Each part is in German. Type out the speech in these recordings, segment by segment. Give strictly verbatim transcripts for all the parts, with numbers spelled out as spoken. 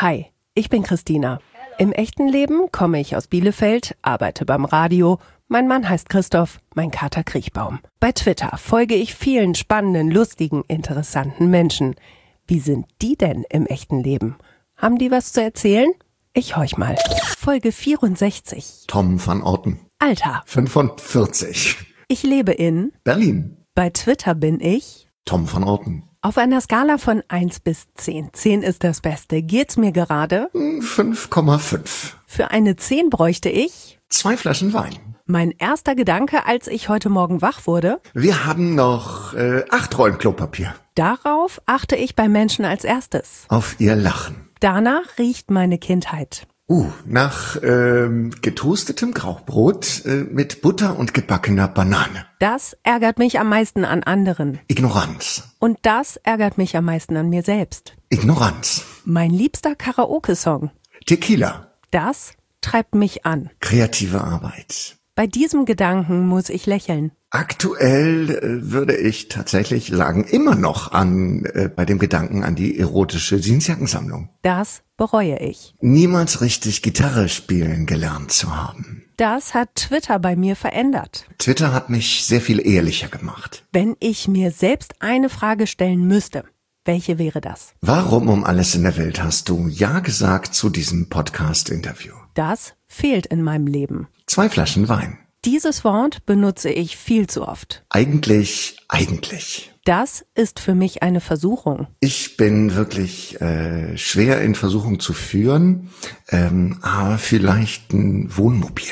Hi, ich bin Christina. Im echten Leben komme ich aus Bielefeld, arbeite beim Radio. Mein Mann heißt Christoph, mein Kater Kriechbaum. Bei Twitter folge ich vielen spannenden, lustigen, interessanten Menschen. Wie sind die denn im echten Leben? Haben die was zu erzählen? Ich horch mal. Folge vierundsechzig. Tom van Orten. Alter. fünfundvierzig. Ich lebe in Berlin. Bei Twitter bin ich Tom van Orten. auf einer Skala von eins bis zehn. zehn ist das Beste. Geht's mir gerade? fünf Komma fünf. Für eine zehn bräuchte ich Zwei Flaschen Wein. mein erster Gedanke, als ich heute Morgen wach wurde. Wir haben noch äh, acht Rollen Klopapier. Darauf achte ich bei Menschen als erstes. Auf ihr Lachen. Danach riecht meine Kindheit. Uh, nach ähm, getoastetem Graubrot äh, mit Butter und gebackener Banane. Das ärgert mich am meisten an anderen. Ignoranz. Und das ärgert mich am meisten an mir selbst. Ignoranz. Mein liebster Karaoke-Song. Tequila. Das treibt mich an. Kreative Arbeit. Bei diesem Gedanken muss ich lächeln. Aktuell äh, würde ich tatsächlich sagen, immer noch an äh, bei dem Gedanken an die erotische Jeansjackensammlung. Das bereue ich. Niemals richtig Gitarre spielen gelernt zu haben. Das hat Twitter bei mir verändert. Twitter hat mich sehr viel ehrlicher gemacht. Wenn ich mir selbst eine Frage stellen müsste, welche wäre das? Warum um alles in der Welt hast du Ja gesagt zu diesem Podcast-Interview? Das fehlt in meinem Leben. Zwei Flaschen Wein. Dieses Wort benutze ich viel zu oft. Eigentlich, eigentlich. Das ist für mich eine Versuchung. Ich bin wirklich äh, schwer in Versuchung zu führen, ähm, aber vielleicht ein Wohnmobil.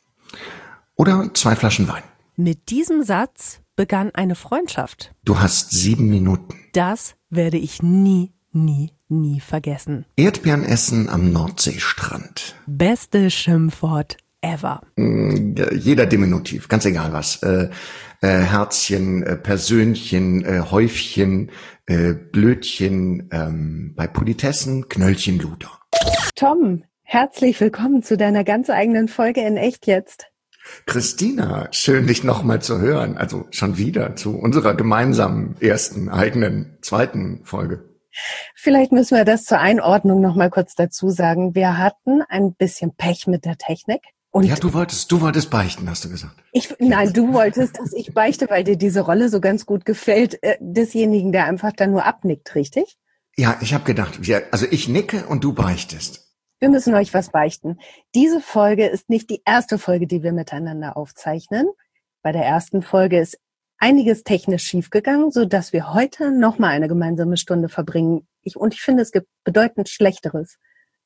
Oder zwei Flaschen Wein. Mit diesem Satz begann eine Freundschaft. Du hast sieben Minuten. Das werde ich nie, nie, nie vergessen. Erdbeeren essen am Nordseestrand. Beste Schimpfwort ever. Jeder Diminutiv, ganz egal was. Äh, äh, Herzchen, äh, Persönchen, äh, Häufchen, äh, Blödchen, ähm, bei Politessen, Knöllchen, Luder. Tom, herzlich willkommen zu deiner ganz eigenen Folge in Echt jetzt. Christina, schön dich nochmal zu hören, also schon wieder zu unserer gemeinsamen ersten, eigenen, zweiten Folge. Vielleicht müssen wir das zur Einordnung nochmal kurz dazu sagen. Wir hatten ein bisschen Pech mit der Technik. Und ja, du wolltest, du wolltest beichten, hast du gesagt. Ich, nein, du wolltest, dass ich beichte, weil dir diese Rolle so ganz gut gefällt, äh, desjenigen, der einfach dann nur abnickt, richtig? Ja, ich habe gedacht, ja, also ich nicke und du beichtest. Wir müssen euch was beichten. Diese Folge ist nicht die erste Folge, die wir miteinander aufzeichnen. Bei der ersten Folge ist einiges technisch schiefgegangen, so dass wir heute nochmal eine gemeinsame Stunde verbringen. Ich, und ich finde, es gibt bedeutend Schlechteres.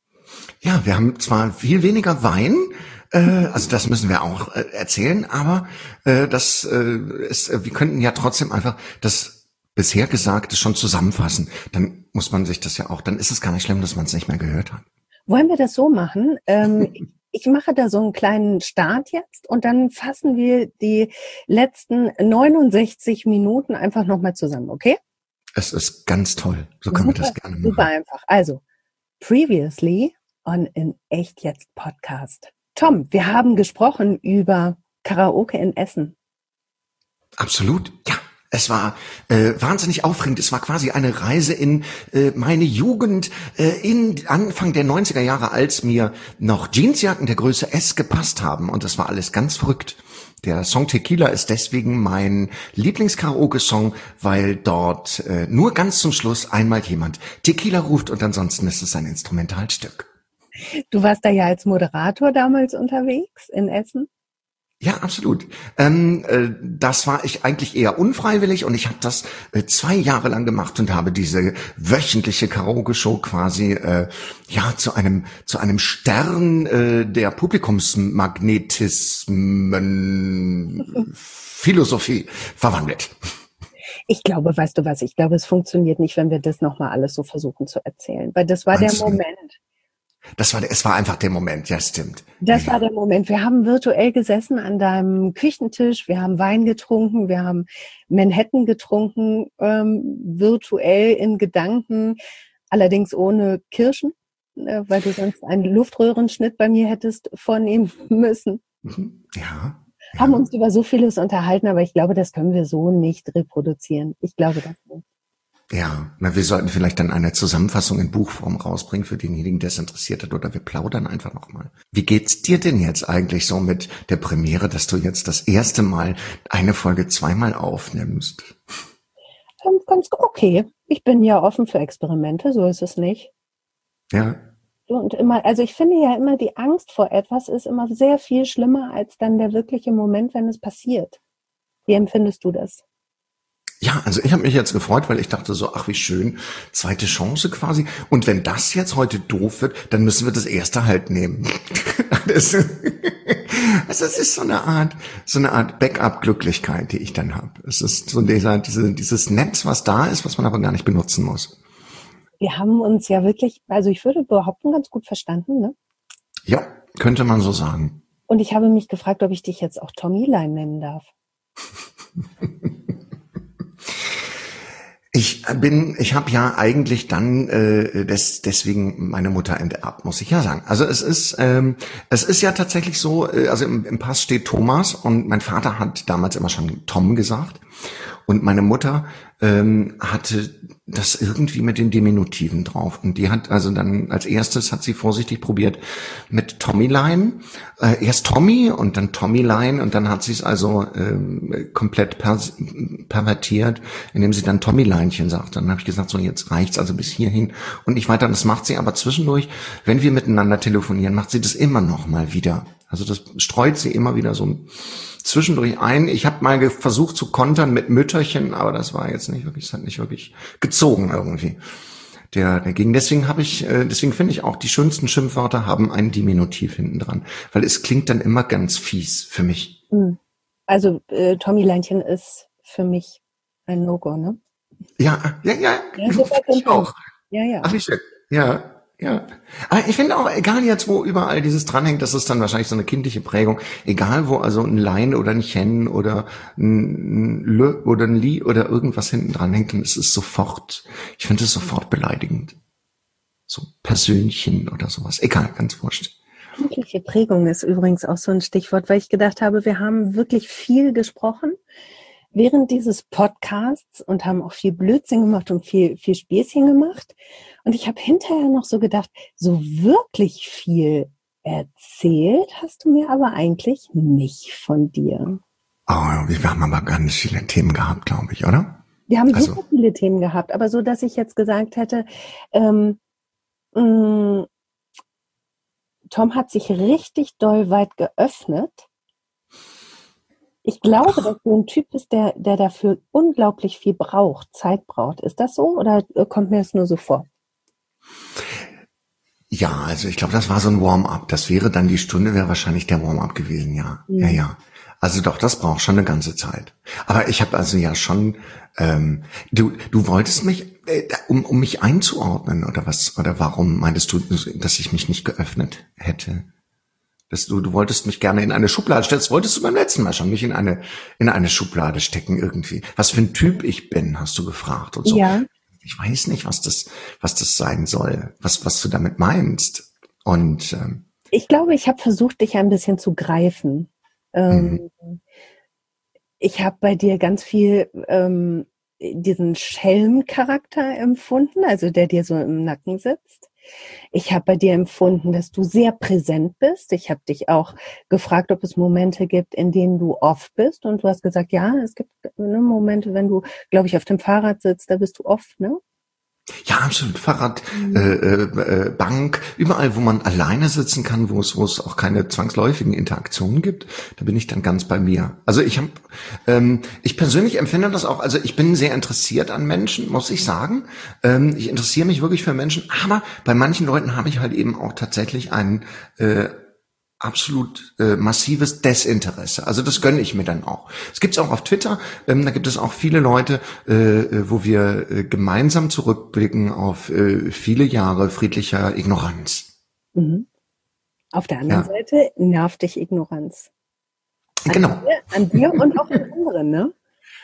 Ja, wir haben zwar viel weniger Wein, äh, also das müssen wir auch äh, erzählen, aber äh, das äh, ist, äh, wir könnten ja trotzdem einfach das bisher Gesagte schon zusammenfassen. Dann muss man sich das ja auch, dann ist es gar nicht schlimm, dass man es nicht mehr gehört hat. Wollen wir das so machen? Ähm, ich mache da so einen kleinen Start jetzt und dann fassen wir die letzten neunundsechzig Minuten einfach nochmal zusammen, okay? Es ist ganz toll. So können super, wir das gerne machen. Super einfach. Also, previously on in Echt jetzt Podcast. Tom, wir haben gesprochen über Karaoke in Essen. Absolut, ja. Es war äh, wahnsinnig aufregend. Es war quasi eine Reise in äh, meine Jugend äh, in Anfang der neunziger Jahre, als mir noch Jeansjacken der Größe S gepasst haben. Und das war alles ganz verrückt. Der Song Tequila ist deswegen mein Lieblings-Karaoke-Song, weil dort äh, nur ganz zum Schluss einmal jemand Tequila ruft und ansonsten ist es ein Instrumentalstück. Du warst da ja als Moderator damals unterwegs in Essen. Ja, absolut. Ähm, äh, das war ich eigentlich eher unfreiwillig und ich habe das äh, zwei Jahre lang gemacht und habe diese wöchentliche Karaoke-Show quasi äh, ja zu einem zu einem Stern äh, der Publikumsmagnetismen Philosophie verwandelt. Ich glaube, weißt du was, ich glaube, es funktioniert nicht, wenn wir das nochmal alles so versuchen zu erzählen, weil das war Meinst der du? Moment. Das war, der- es war einfach der Moment, ja, stimmt. Das ja, war der Moment. Wir haben virtuell gesessen an deinem Küchentisch, wir haben Wein getrunken, wir haben Manhattan getrunken, ähm, virtuell in Gedanken, allerdings ohne Kirschen, äh, weil du sonst einen Luftröhrenschnitt bei mir hättest vornehmen müssen. Mhm. Ja. Ja. Haben uns über so vieles unterhalten, aber ich glaube, das können wir so nicht reproduzieren. Ich glaube das nicht. Ja, na, wir sollten vielleicht dann eine Zusammenfassung in Buchform rausbringen für denjenigen, der es interessiert hat, oder wir plaudern einfach nochmal. Wie geht's dir denn jetzt eigentlich so mit der Premiere, dass du jetzt das erste Mal eine Folge zweimal aufnimmst? Ähm, ganz okay. Ich bin ja offen für Experimente, so ist es nicht. Ja. Und immer, also ich finde ja immer, die Angst vor etwas ist immer sehr viel schlimmer als dann der wirkliche Moment, wenn es passiert. Wie empfindest du das? Ja, also ich habe mich jetzt gefreut, weil ich dachte so, ach wie schön, zweite Chance quasi. Und wenn das jetzt heute doof wird, dann müssen wir das erste halt nehmen. Das, also es ist so eine Art, so eine Art Backup-Glücklichkeit, die ich dann habe. Es ist so dieser, diese, dieses Netz, was da ist, was man aber gar nicht benutzen muss. Wir haben uns ja wirklich, also ich würde behaupten, ganz gut verstanden, ne? Ja, könnte man so sagen. Und ich habe mich gefragt, ob ich dich jetzt auch Tommylein nennen darf. Ich bin, ich habe ja eigentlich dann äh, des, deswegen meine Mutter enterbt, muss ich ja sagen. Also es ist, ähm, es ist ja tatsächlich so. Äh, also im, im Pass steht Thomas und mein Vater hat damals immer schon Tom gesagt und meine Mutter ähm, hatte das irgendwie mit den Diminutiven drauf und die hat also dann als erstes hat sie vorsichtig probiert mit Tommylein, äh, erst Tommy und dann Tommylein und dann hat sie es also ähm, komplett per, pervertiert, indem sie dann Tommyleinchen sagt. Dann habe ich gesagt, so jetzt reicht's also bis hierhin und nicht weiter. Das macht sie aber zwischendurch, wenn wir miteinander telefonieren, macht sie das immer noch mal wieder. Also das streut sie immer wieder so zwischendurch ein. Ich habe mal versucht zu kontern mit Mütterchen, aber das war jetzt nicht wirklich, das hat nicht wirklich gezogen irgendwie. Der, der ging. Deswegen habe ich, äh, deswegen finde ich auch, die schönsten Schimpfwörter haben ein Diminutiv hinten dran, weil es klingt dann immer ganz fies für mich. Also äh, Tommyleinchen ist für mich ein No-Go, ne? Ja, ja, ja. Ja, so ich auch. Ja, ja. Ach, wie schön. Ja. Ja, aber ich finde auch, egal jetzt, wo überall dieses dranhängt, das ist dann wahrscheinlich so eine kindliche Prägung, egal wo also ein Lein oder ein Chen oder ein Lö oder ein Li oder irgendwas hinten dran hängt, dann ist es sofort, ich finde es sofort beleidigend. So Persönchen oder sowas, egal, ganz wurscht. Kindliche Prägung ist übrigens auch so ein Stichwort, weil ich gedacht habe, wir haben wirklich viel gesprochen während dieses Podcasts und haben auch viel Blödsinn gemacht und viel, viel Späßchen gemacht. Und ich habe hinterher noch so gedacht, so wirklich viel erzählt hast du mir aber eigentlich nicht von dir. Oh, wir haben aber ganz viele Themen gehabt, glaube ich, oder? Wir haben also. super viele Themen gehabt, aber so, dass ich jetzt gesagt hätte, ähm, mh, Tom hat sich richtig doll weit geöffnet. Ich glaube, dass du ein Typ bist, der, der dafür unglaublich viel braucht, Zeit braucht. Ist das so oder kommt mir das nur so vor? Ja, also ich glaube, das war so ein Warm-up. Das wäre dann die Stunde, wäre wahrscheinlich der Warm-up gewesen, ja. Mhm. Ja, ja. Also doch, das braucht schon eine ganze Zeit. Aber ich habe also ja schon, ähm, du, du wolltest mich, äh, um, um mich einzuordnen oder was, oder warum meintest du, dass ich mich nicht geöffnet hätte? Dass du, du wolltest mich gerne in eine Schublade stecken, das wolltest du beim letzten Mal schon, mich in eine, in eine Schublade stecken irgendwie. Was für ein Typ ich bin, hast du gefragt und so. Ja. Ich weiß nicht, was das, was das sein soll, was, was du damit meinst. Und ähm, ich glaube, ich habe versucht, dich ein bisschen zu greifen. Ähm, mhm. Ich habe bei dir ganz viel ähm, diesen Schelm-Charakter empfunden, also der dir so im Nacken sitzt. Ich habe bei dir empfunden, dass du sehr präsent bist. Ich habe dich auch gefragt, ob es Momente gibt, in denen du off bist. Und du hast gesagt, ja, es gibt ne, Momente, wenn du, glaube ich, auf dem Fahrrad sitzt, da bist du off, ne? Ja, absolut. Fahrrad, mhm. äh, äh, Bank, überall, wo man alleine sitzen kann, wo es, wo es auch keine zwangsläufigen Interaktionen gibt, da bin ich dann ganz bei mir. Also ich habe, ähm, ich persönlich empfinde das auch. Also ich bin sehr interessiert an Menschen, muss ich sagen. Ähm, ich interessiere mich wirklich für Menschen, aber bei manchen Leuten habe ich halt eben auch tatsächlich einen äh, absolut äh, massives Desinteresse. Also das gönne ich mir dann auch. Es gibt's auch auf Twitter, ähm, da gibt es auch viele Leute, äh, wo wir äh, gemeinsam zurückblicken auf äh, viele Jahre friedlicher Ignoranz. Mhm. Auf der anderen ja. Seite nervt dich Ignoranz. An genau. Dir, an dir und auch an anderen, ne?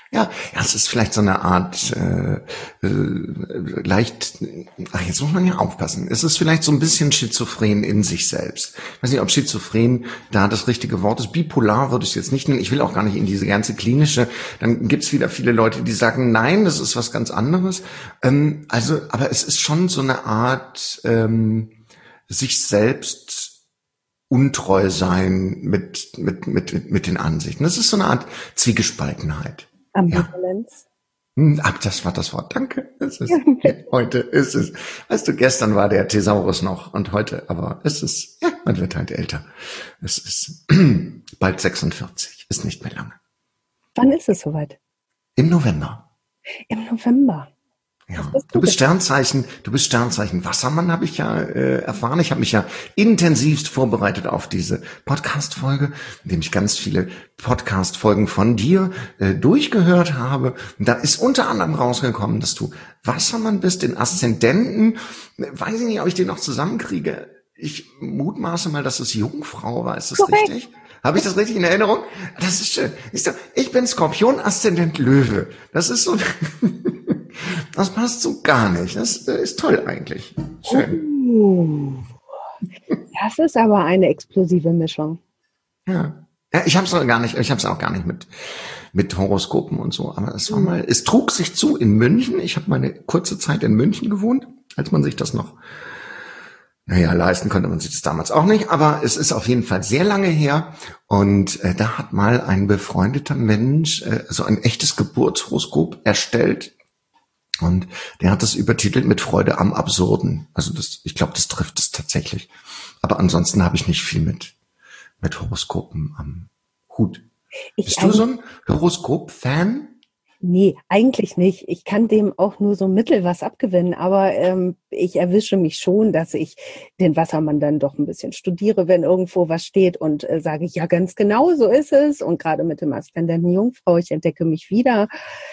Ja, ja, es ist vielleicht so eine Art äh, äh, leicht, ach, jetzt muss man ja aufpassen. Es ist vielleicht so ein bisschen schizophren in sich selbst. Ich weiß nicht, ob schizophren da das richtige Wort ist. Bipolar würde ich es jetzt nicht nennen. Ich will auch gar nicht in diese ganze klinische. Dann gibt's wieder viele Leute, die sagen, nein, das ist was ganz anderes. Ähm, also, aber es ist schon so eine Art ähm, sich selbst untreu sein mit mit mit mit den Ansichten. Das ist so eine Art Zwiegespaltenheit. Ambivalenz. Ja. Ach, das war das Wort. Danke. Es ist, heute ist es. Weißt du, gestern war der Thesaurus noch und heute, aber es ist, ja, man wird halt älter. Es ist bald sechsundvierzig, ist nicht mehr lange. Wann ist es soweit? Im November. Im November. Ja, du, du bist Sternzeichen, du bist Sternzeichen Wassermann, habe ich ja äh, erfahren. Ich habe mich ja intensivst vorbereitet auf diese Podcast-Folge, indem ich ganz viele Podcast-Folgen von dir äh, durchgehört habe. Und da ist unter anderem rausgekommen, dass du Wassermann bist, den Aszendenten. Weiß ich nicht, ob ich den noch zusammenkriege. Ich mutmaße mal, dass es Jungfrau war. Ist das Korrekt. Richtig? Habe ich das richtig in Erinnerung? Das ist schön. Ich bin Skorpion, Aszendent Löwe. Das ist so... Das passt so gar nicht. Das ist toll eigentlich. Schön. Uh, das ist aber eine explosive Mischung. Ja. Ja, ich habe es gar nicht, ich habe es auch gar nicht mit mit Horoskopen und so, aber es war mal, es trug sich zu in München. Ich habe mal eine kurze Zeit in München gewohnt, als man sich das noch, naja, leisten konnte man sich das damals auch nicht, aber es ist auf jeden Fall sehr lange her und äh, da hat mal ein befreundeter Mensch äh, so ein echtes Geburtshoroskop erstellt. Und der hat das übertitelt mit Freude am Absurden. Also das, ich glaube, das trifft es tatsächlich. Aber ansonsten habe ich nicht viel mit mit Horoskopen am Hut. Ich Bist du so ein Horoskop-Fan? Nee, eigentlich nicht. Ich kann dem auch nur so mittel was abgewinnen, aber ähm, ich erwische mich schon, dass ich den Wassermann dann doch ein bisschen studiere, wenn irgendwo was steht und äh, sage, ja, ganz genau, so ist es. Und gerade mit dem Aszendenten Jungfrau, ich entdecke mich wieder.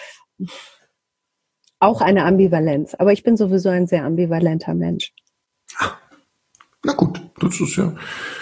Auch eine Ambivalenz, aber ich bin sowieso ein sehr ambivalenter Mensch. Ah, na gut, das ist ja,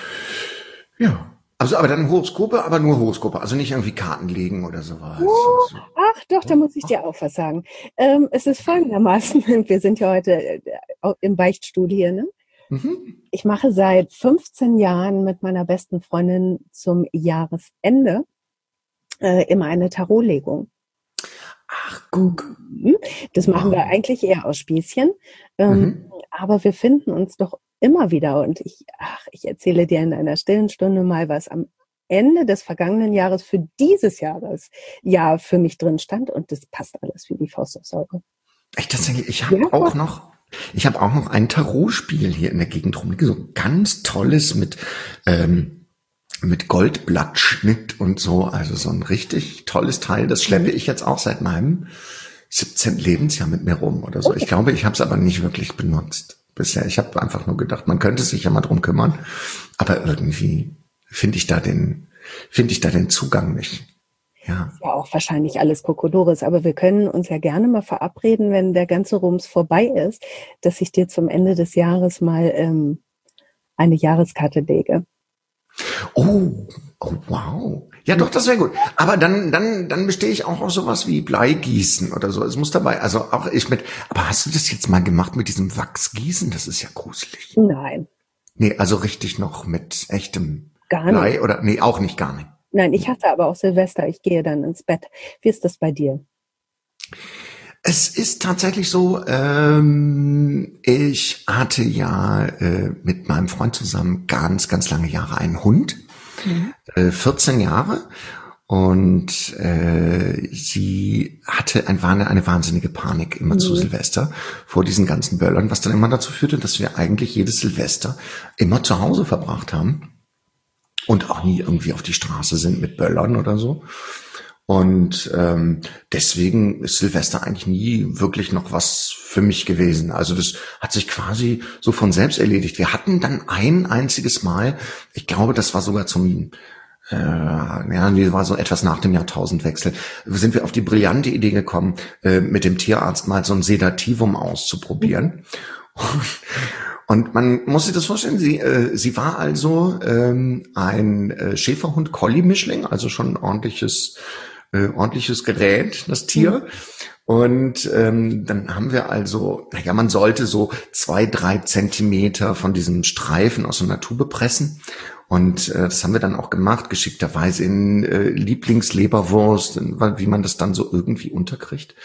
ja. Also, aber dann Horoskope, aber nur Horoskope, also nicht irgendwie Karten legen oder sowas. Oh, ach doch, da muss ich dir auch was sagen. Ähm, es ist folgendermaßen, wir sind ja heute äh, im Beichtstuhl hier, ne? Mhm. Ich mache seit fünfzehn Jahren mit meiner besten Freundin zum Jahresende äh, immer eine Tarotlegung. Ach, guck. Das machen wir eigentlich eher aus Späßchen. Ähm, mhm. Aber wir finden uns doch immer wieder. Und ich, ach, ich erzähle dir in einer stillen Stunde mal, was am Ende des vergangenen Jahres für dieses Jahres ja für mich drin stand. Und das passt alles wie die Faust aufs Auge. Echt, tatsächlich, ich habe ja, auch noch, ich habe auch noch ein Tarotspiel hier in der Gegend rumliegen. So ganz tolles mit, ähm, mit Goldblattschnitt und so, also so ein richtig tolles Teil. Das schleppe ich jetzt auch seit meinem siebzehnten Lebensjahr mit mir rum oder so. Okay. Ich glaube, ich habe es aber nicht wirklich benutzt bisher. Ich habe einfach nur gedacht, man könnte sich ja mal drum kümmern, aber irgendwie finde ich da den, finde ich da den Zugang nicht. Ja. Ist ja auch wahrscheinlich alles Kokolores, aber wir können uns ja gerne mal verabreden, wenn der ganze Rums vorbei ist, dass ich dir zum Ende des Jahres mal ähm, eine Jahreskarte lege. Oh, oh, wow. Ja, doch, das wäre gut. Aber dann, dann, dann bestehe ich auch auf sowas wie Bleigießen oder so. Es muss dabei, also auch ich mit, aber hast du das jetzt mal gemacht mit diesem Wachsgießen? Das ist ja gruselig. Nein. Nee, also richtig noch mit echtem gar nicht. Blei oder, nee, auch nicht, gar nicht. Nein, ich hasse aber auch Silvester. Ich gehe dann ins Bett. Wie ist das bei dir? Es ist tatsächlich so, ähm, ich hatte ja äh, mit meinem Freund zusammen ganz, ganz lange Jahre einen Hund, mhm. äh, vierzehn Jahre, und äh, sie hatte ein, eine, eine wahnsinnige Panik immer mhm. zu Silvester vor diesen ganzen Böllern, was dann immer dazu führte, dass wir eigentlich jedes Silvester immer zu Hause verbracht haben und auch nie irgendwie auf die Straße sind mit Böllern oder so. Und ähm, deswegen ist Silvester eigentlich nie wirklich noch was für mich gewesen. Also das hat sich quasi so von selbst erledigt. Wir hatten dann ein einziges Mal, ich glaube, das war sogar zum, äh, ja, das war so etwas nach dem Jahrtausendwechsel, sind wir auf die brillante Idee gekommen, äh, mit dem Tierarzt mal so ein Sedativum auszuprobieren. Und man muss sich das vorstellen, sie, äh, sie war also ähm, ein äh, Schäferhund-Collie-Mischling, also schon ein ordentliches äh, ordentliches Gerät, das Tier. Mhm. Und ähm, dann haben wir also, naja, man sollte so zwei, drei Zentimeter von diesem Streifen aus so einer Tube pressen. Und äh, das haben wir dann auch gemacht, geschickterweise in äh, Lieblingsleberwurst, wie man das dann so irgendwie unterkriegt.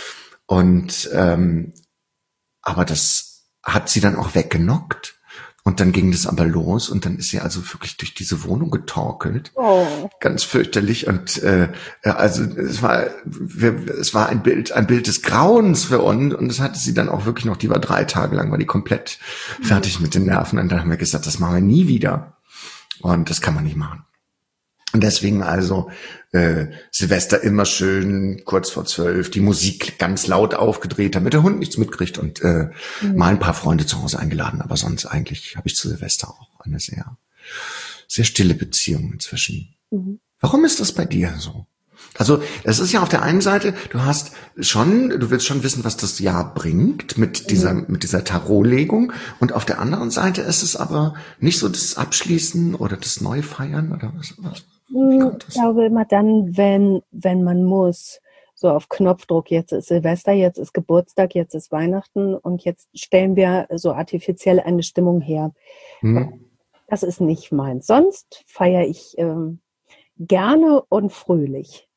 Und ähm, aber das hat sie dann auch weggenockt. Und dann ging das aber los und dann ist sie also wirklich durch diese Wohnung getorkelt. Oh. Ganz fürchterlich. Und äh, also es war wir, es war ein Bild, ein Bild des Grauens für uns. Und das hatte sie dann auch wirklich noch, die war drei Tage lang, war die komplett mhm. fertig mit den Nerven. Und dann haben wir gesagt, das machen wir nie wieder. Und das kann man nicht machen. Und deswegen also äh, Silvester immer schön kurz vor zwölf, die Musik ganz laut aufgedreht, damit der Hund nichts mitkriegt und äh, mhm. mal ein paar Freunde zu Hause eingeladen. Aber sonst eigentlich habe ich zu Silvester auch eine sehr, sehr stille Beziehung inzwischen. Mhm. Warum ist das bei dir so? Also es ist ja auf der einen Seite, du hast schon, du willst schon wissen, was das Jahr bringt mit dieser mhm. mit dieser Tarotlegung, und auf der anderen Seite ist es aber nicht so das Abschließen oder das Neufeiern oder was? was? Ich glaube immer dann, wenn wenn man muss, so auf Knopfdruck, jetzt ist Silvester, jetzt ist Geburtstag, jetzt ist Weihnachten und jetzt stellen wir so artifiziell eine Stimmung her. Mhm. Das ist nicht meins. Sonst feiere ich ähm, gerne und fröhlich.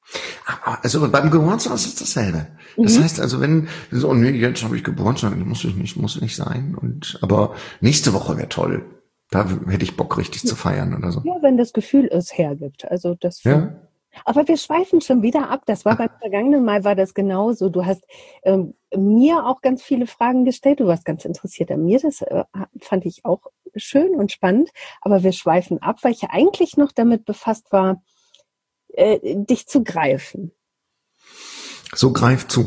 Also beim Geburtstag ist es dasselbe. Das mhm. heißt also, wenn so, nee, jetzt habe ich Geburtstag, muss ich nicht, muss nicht sein. Und aber nächste Woche wäre toll. Da hätte ich Bock, richtig zu feiern oder so. Ja, wenn das Gefühl es hergibt. Also das. Ja. Aber wir schweifen schon wieder ab. Das war beim vergangenen Mal war das genauso. Du hast ähm, mir auch ganz viele Fragen gestellt. Du warst ganz interessiert an mir. Das äh, fand ich auch schön und spannend. Aber wir schweifen ab, weil ich ja eigentlich noch damit befasst war, äh, dich zu greifen. So greif zu.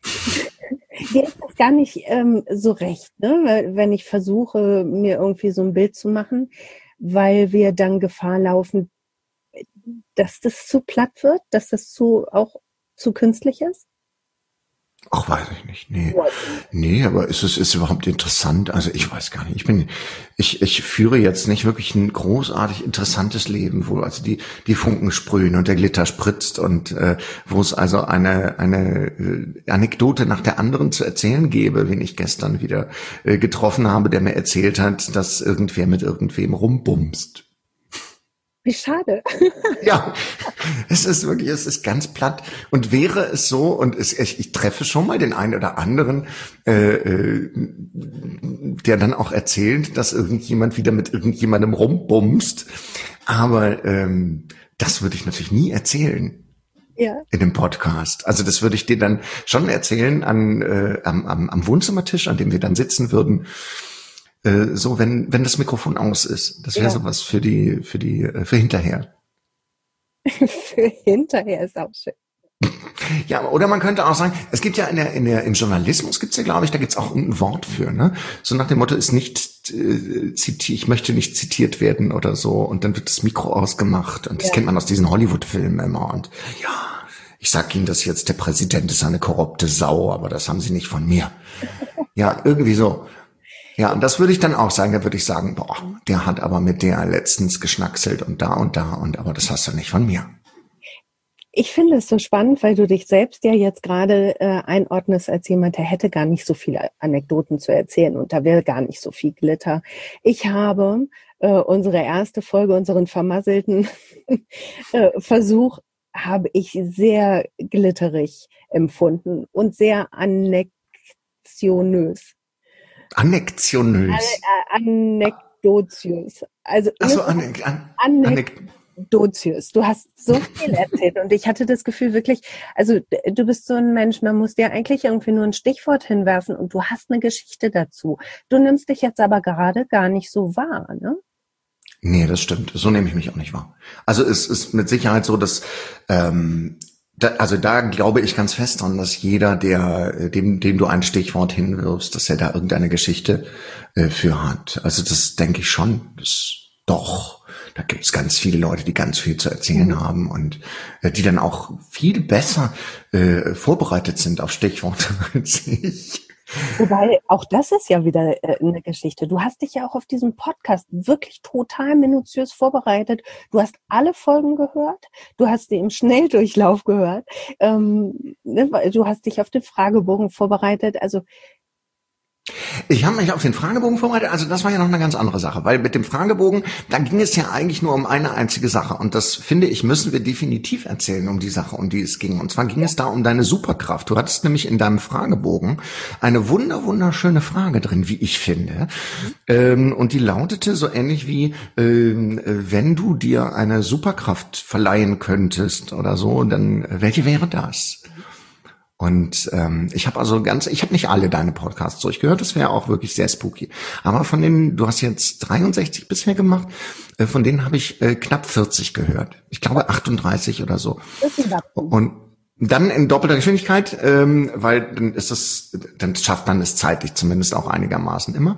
Dir ist das gar nicht ähm, so recht, ne? Weil, wenn ich versuche, mir irgendwie so ein Bild zu machen, weil wir dann Gefahr laufen, dass das zu platt wird, dass das zu auch zu künstlich ist? Ach, weiß ich nicht. Nee. Nee, aber ist es ist überhaupt interessant? Also ich weiß gar nicht. Ich bin, ich, ich führe jetzt nicht wirklich ein großartig interessantes Leben, wo also die, die Funken sprühen und der Glitter spritzt und äh, wo es also eine, eine äh, Anekdote nach der anderen zu erzählen gäbe, wen ich gestern wieder äh, getroffen habe, der mir erzählt hat, dass irgendwer mit irgendwem rumbumst. Wie schade. Ja, es ist wirklich, es ist ganz platt. Und wäre es so, und es, ich, ich treffe schon mal den einen oder anderen, äh, äh, der dann auch erzählt, dass irgendjemand wieder mit irgendjemandem rumbumst. Aber ähm, das würde ich natürlich nie erzählen. Ja. In dem Podcast. Also das würde ich dir dann schon erzählen an äh, am, am, am Wohnzimmertisch, an dem wir dann sitzen würden. So, wenn, wenn das Mikrofon aus ist. Das wäre ja sowas für die, für die, für hinterher. Für hinterher ist auch schön. Ja, oder man könnte auch sagen, es gibt ja in der, in der, im Journalismus gibt's ja, glaube ich, da gibt's auch ein Wort für, ne? So nach dem Motto, ist nicht, äh, zitiert, ich möchte nicht zitiert werden oder so, und dann wird das Mikro ausgemacht, und das ja. kennt man aus diesen Hollywood-Filmen immer, und ja, ich sag Ihnen das jetzt, der Präsident ist eine korrupte Sau, aber das haben Sie nicht von mir. Ja, irgendwie so. Ja, und das würde ich dann auch sagen, da würde ich sagen, boah, der hat aber mit der letztens geschnackselt und da und da, und aber das hast du nicht von mir. Ich finde es so spannend, weil du dich selbst ja jetzt gerade äh, einordnest als jemand, der hätte gar nicht so viele Anekdoten zu erzählen und da wäre gar nicht so viel Glitter. Ich habe äh, unsere erste Folge, unseren vermasselten äh, Versuch, habe ich sehr glitterig empfunden und sehr annektionös. Annektionös. An, anekdotius. Also so, anek an, anekdotius. Du hast so viel erzählt und ich hatte das Gefühl wirklich, also du bist so ein Mensch, man muss dir eigentlich irgendwie nur ein Stichwort hinwerfen und du hast eine Geschichte dazu. Du nimmst dich jetzt aber gerade gar nicht so wahr, ne? Nee, das stimmt. So nehme ich mich auch nicht wahr. Also es ist mit Sicherheit so, dass ähm, Da, also da glaube ich ganz fest dran, dass jeder, der dem, dem du ein Stichwort hinwirfst, dass er da irgendeine Geschichte äh, für hat. Also das denke ich schon. Das, doch, da gibt es ganz viele Leute, die ganz viel zu erzählen mhm. haben und äh, die dann auch viel besser äh, vorbereitet sind auf Stichworte als ich. Wobei, auch das ist ja wieder äh, eine Geschichte. Du hast dich ja auch auf diesen Podcast wirklich total minutiös vorbereitet. Du hast alle Folgen gehört. Du hast sie im Schnelldurchlauf gehört. Ähm, ne, du hast dich auf den Fragebogen vorbereitet. Also Ich habe mich auf den Fragebogen vorbereitet, also das war ja noch eine ganz andere Sache, weil mit dem Fragebogen, da ging es ja eigentlich nur um eine einzige Sache und das, finde ich, müssen wir definitiv erzählen, um die Sache, um die es ging. Und zwar ging es da um deine Superkraft. Du hattest nämlich in deinem Fragebogen eine wunder wunderschöne Frage drin, wie ich finde, ähm, und die lautete so ähnlich wie, ähm, wenn du dir eine Superkraft verleihen könntest oder so, dann welche wäre das? Und ähm, ich habe also ganz, ich habe nicht alle deine Podcasts durchgehört, das wäre auch wirklich sehr spooky. Aber von denen, du hast jetzt dreiundsechzig bisher gemacht, äh, von denen habe ich äh, knapp vierzig gehört. Ich glaube achtunddreißig oder so. Und dann in doppelter Geschwindigkeit, ähm, weil dann ist es, dann schafft man es zeitlich zumindest auch einigermaßen immer.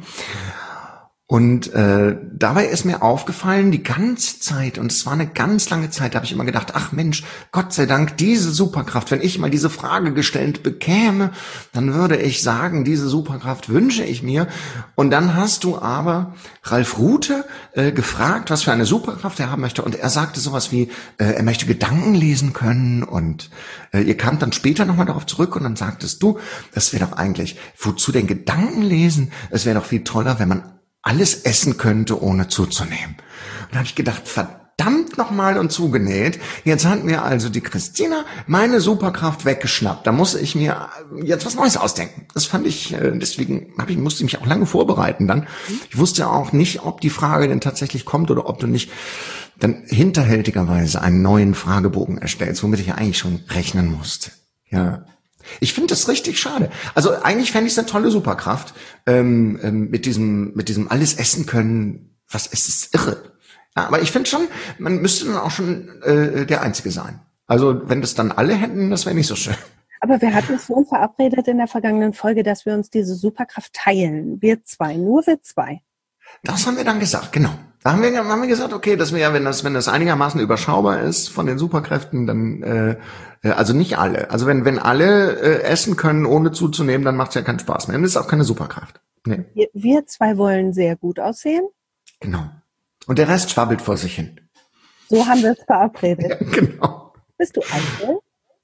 Und äh, dabei ist mir aufgefallen, die ganze Zeit, und es war eine ganz lange Zeit, da habe ich immer gedacht, ach Mensch, Gott sei Dank, diese Superkraft, wenn ich mal diese Frage gestellt bekäme, dann würde ich sagen, diese Superkraft wünsche ich mir. Und dann hast du aber Ralf Rute äh, gefragt, was für eine Superkraft er haben möchte. Und er sagte sowas wie, äh, er möchte Gedanken lesen können. Und äh, ihr kamt dann später nochmal darauf zurück und dann sagtest du, das wäre doch eigentlich, wozu denn Gedanken lesen? Es wäre doch viel toller, wenn man alles essen könnte, ohne zuzunehmen. Und da habe ich gedacht, verdammt nochmal und zugenäht. Jetzt hat mir also die Christina meine Superkraft weggeschnappt. Da muss ich mir jetzt was Neues ausdenken. Das fand ich, deswegen hab ich, musste ich mich auch lange vorbereiten dann. Ich wusste auch nicht, ob die Frage denn tatsächlich kommt oder ob du nicht dann hinterhältigerweise einen neuen Fragebogen erstellst, womit ich ja eigentlich schon rechnen musste. Ja. Ich finde das richtig schade. Also eigentlich fände ich es eine tolle Superkraft, ähm, ähm, mit diesem mit diesem alles essen können. Was ist es irre? Ja, aber ich finde schon, man müsste dann auch schon äh, der Einzige sein. Also wenn das dann alle hätten, das wäre nicht so schön. Aber wir hatten es schon verabredet in der vergangenen Folge, dass wir uns diese Superkraft teilen. Wir zwei, nur wir zwei. Das haben wir dann gesagt, genau. Da haben wir, haben wir gesagt, okay, dass wir ja, wenn das, wenn das einigermaßen überschaubar ist von den Superkräften, dann, äh, also nicht alle. Also wenn, wenn alle äh, essen können, ohne zuzunehmen, dann macht es ja keinen Spaß mehr. Dann ist es auch keine Superkraft. Nee. Wir, wir zwei wollen sehr gut aussehen. Genau. Und der Rest schwabbelt vor sich hin. So haben wir es verabredet. Ja, genau. Bist du eitel?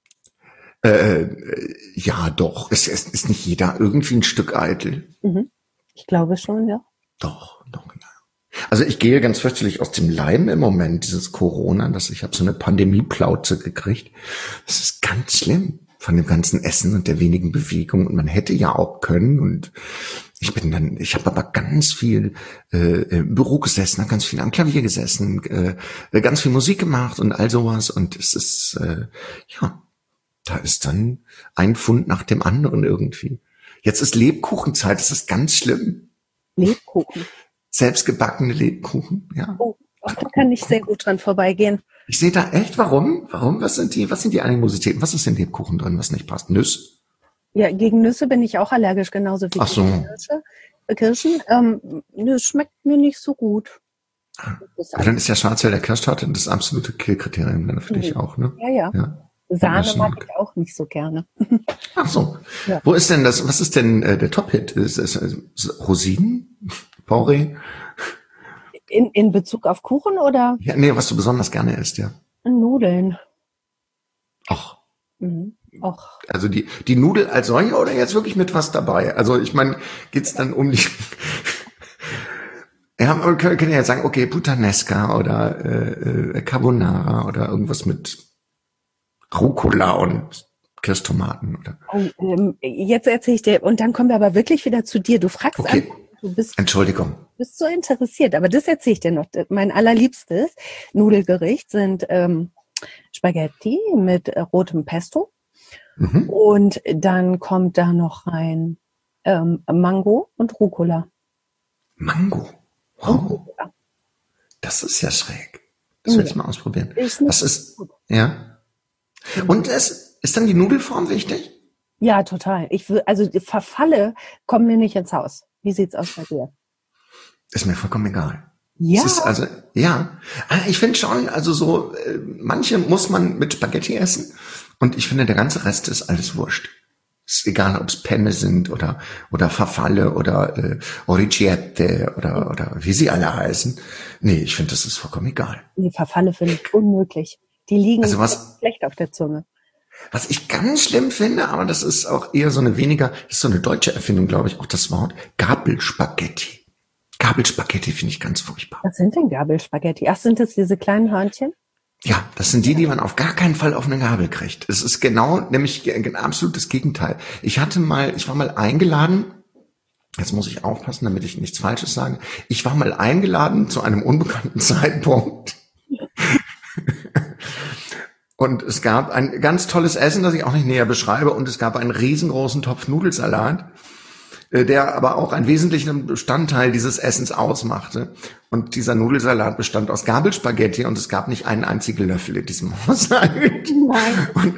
Äh, ja, doch. Es, es ist nicht jeder irgendwie ein Stück eitel. Mhm. Ich glaube schon, ja. Doch, doch, genau. Also ich gehe ganz fürchterlich aus dem Leim im Moment, dieses Corona, dass ich habe so eine Pandemieplauze gekriegt. Das ist ganz schlimm von dem ganzen Essen und der wenigen Bewegung. Und man hätte ja auch können. Und ich bin dann, ich habe aber ganz viel äh, im Büro gesessen, ganz viel am Klavier gesessen, äh, ganz viel Musik gemacht und all sowas. Und es ist, äh, ja, da ist dann ein Pfund nach dem anderen irgendwie. Jetzt ist Lebkuchenzeit, das ist ganz schlimm. Lebkuchen? Selbstgebackene Lebkuchen, ja. Oh, auch da kann ich sehr gut dran vorbeigehen. Ich sehe da echt, warum? Warum? Was sind die, was sind die Animositäten? Was ist in Lebkuchen drin, was nicht passt? Nüsse? Ja, gegen Nüsse bin ich auch allergisch, genauso wie Ach so. gegen Kirsche, äh, Kirschen. Ähm, das schmeckt mir nicht so gut. Aber dann ist ja Schwarzwälder Kirschtorte das absolute Killkriterium dann für dich Mhm. auch, ne? Ja, ja. Ja. Sahne mag ich auch nicht so gerne. Ach so. Ja. Wo ist denn das, was ist denn äh, der Top-Hit? Ist es äh, Rosinen? Porree? In, in Bezug auf Kuchen oder Ja, nee, was du besonders gerne isst, ja. Nudeln? Ach. Mhm. Och. Also die, die Nudel als solche oder jetzt wirklich mit was dabei? Also ich meine, geht's dann um die... Ja, man kann, kann ja sagen, okay, Puttanesca oder äh, äh, Carbonara oder irgendwas mit Rucola und Kirschtomaten oder. Oh, ähm, jetzt erzähle ich dir, und dann kommen wir aber wirklich wieder zu dir. Du fragst Okay. an, du bist, Entschuldigung. bist so interessiert, aber das erzähle ich dir noch. Mein allerliebstes Nudelgericht sind ähm, Spaghetti mit äh, rotem Pesto. Mhm. Und dann kommt da noch rein ähm, Mango und Rucola. Mango. Und Wow. Rucola. Das ist ja schräg. Das will ich mal ausprobieren. Ist nicht Das ist, ja. Und es, ist dann die Nudelform wichtig? Ja, total. Ich will, also die Verfalle kommen mir nicht ins Haus. Wie sieht's aus bei dir? Ist mir vollkommen egal. Ja. Es ist also, ja. Ah, ich finde schon, also so, äh, manche muss man mit Spaghetti essen und ich finde, der ganze Rest ist alles wurscht. Ist egal, ob es Penne sind oder oder Farfalle oder äh, Origette oder oder wie sie alle heißen. Nee, ich finde, das ist vollkommen egal. Die Verfalle finde ich unmöglich. Die liegen Also was, schlecht auf der Zunge. was ich ganz schlimm finde, aber das ist auch eher so eine weniger, das ist so eine deutsche Erfindung, glaube ich, auch das Wort Gabelspaghetti. Gabelspaghetti finde ich ganz furchtbar. Was sind denn Gabelspaghetti? Ach, sind das diese kleinen Hörnchen? Ja, das sind die, die man auf gar keinen Fall auf eine Gabel kriegt. Es ist genau, nämlich ein absolutes Gegenteil. Ich hatte mal, ich war mal eingeladen, jetzt muss ich aufpassen, damit ich nichts Falsches sage. Ich war mal eingeladen zu einem unbekannten Zeitpunkt. Und es gab ein ganz tolles Essen, das ich auch nicht näher beschreibe. Und es gab einen riesengroßen Topf Nudelsalat, der aber auch einen wesentlichen Bestandteil dieses Essens ausmachte. Und dieser Nudelsalat bestand aus Gabelspaghetti und es gab nicht einen einzigen Löffel in diesem Haushalt. Nein. Und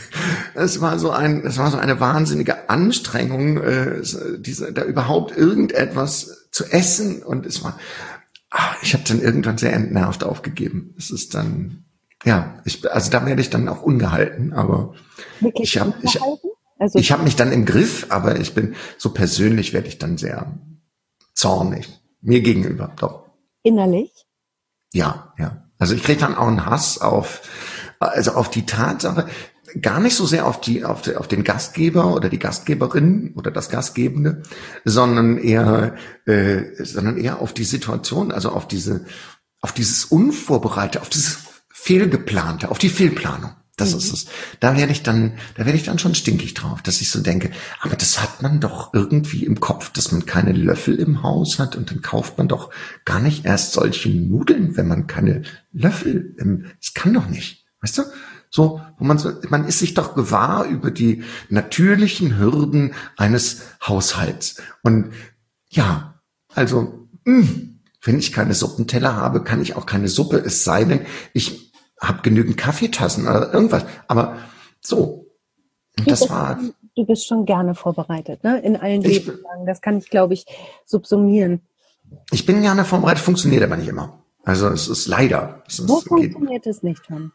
es war so ein, es war so eine wahnsinnige Anstrengung, äh, diese, da überhaupt irgendetwas zu essen. Und es war, ach, ich habe dann irgendwann sehr entnervt aufgegeben. Es ist dann, ja, ich, also da werde ich dann auch ungehalten. Aber Wirklich ich habe, ich, Also ich habe mich dann im Griff, aber ich bin so persönlich werde ich dann sehr zornig mir gegenüber, doch. Innerlich? Ja, ja. Also ich kriege dann auch einen Hass auf, also auf die Tatsache, gar nicht so sehr auf die, auf, die, auf den Gastgeber oder die Gastgeberin oder das Gastgebende, sondern eher, äh, sondern eher auf die Situation, also auf diese, auf dieses Unvorbereitete, auf dieses Fehlgeplante, auf die Fehlplanung. Das mhm. ist es. Da werde ich dann, da werde ich dann schon stinkig drauf, dass ich so denke, aber das hat man doch irgendwie im Kopf, dass man keine Löffel im Haus hat und dann kauft man doch gar nicht erst solche Nudeln, wenn man keine Löffel im, das kann doch nicht, weißt du? So, wo man so, man ist sich doch gewahr über die natürlichen Hürden eines Haushalts. Und ja, also, mh, wenn ich keine Suppenteller habe, kann ich auch keine Suppe, es sei denn, ich habe genügend Kaffeetassen oder irgendwas. Aber so, und das du bist, war... Du bist schon gerne vorbereitet, ne? In allen Lebenslagen. Das kann ich, glaube ich, subsumieren. Ich bin gerne vorbereitet, funktioniert aber nicht immer. Also es ist leider. Es ist, Wo funktioniert es nicht, Tom?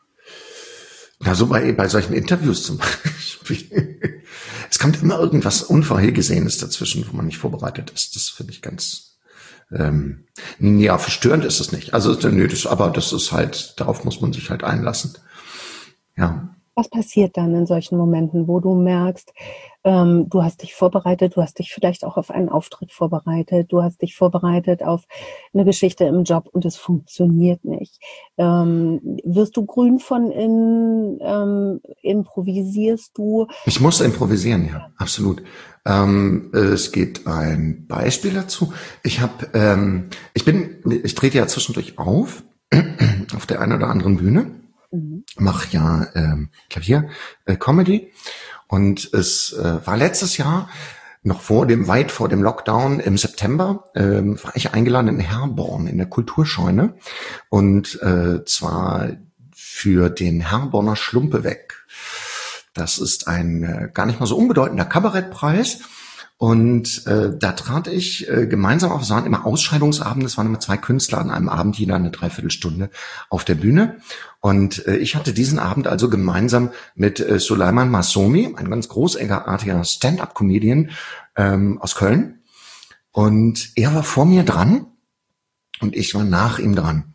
Na, so bei, bei solchen Interviews zum Beispiel. Es kommt immer irgendwas Unvorhergesehenes dazwischen, wo man nicht vorbereitet ist. Das finde ich ganz... Ähm, ja, verstörend ist es nicht. Also, nö, das, aber das ist halt, darauf muss man sich halt einlassen. Ja. Was passiert dann in solchen Momenten, wo du merkst, ähm, du hast dich vorbereitet, du hast dich vielleicht auch auf einen Auftritt vorbereitet, du hast dich vorbereitet auf eine Geschichte im Job und es funktioniert nicht. Ähm, wirst du grün von innen? Ähm, improvisierst du? Ich muss improvisieren, ja, absolut. Ähm, es gibt ein Beispiel dazu. Ich habe, ähm, ich bin, ich trete ja zwischendurch auf auf der einen oder anderen Bühne, mhm. mache ja ähm, Klavier, äh, Comedy und es äh, war letztes Jahr noch vor dem, weit vor dem Lockdown im September, ähm, war ich eingeladen in Herborn in der Kulturscheune und äh, zwar für den Herborner Schlumpeweck. Das ist ein äh, gar nicht mal so unbedeutender Kabarettpreis. Und äh, da trat ich äh, gemeinsam auf, es waren immer Ausscheidungsabende, es waren immer zwei Künstler an einem Abend, jeder eine Dreiviertelstunde auf der Bühne. Und äh, ich hatte diesen Abend also gemeinsam mit äh, Suleiman Masomi, ein ganz großartiger Stand-up-Comedian ähm, aus Köln. Und er war vor mir dran und ich war nach ihm dran.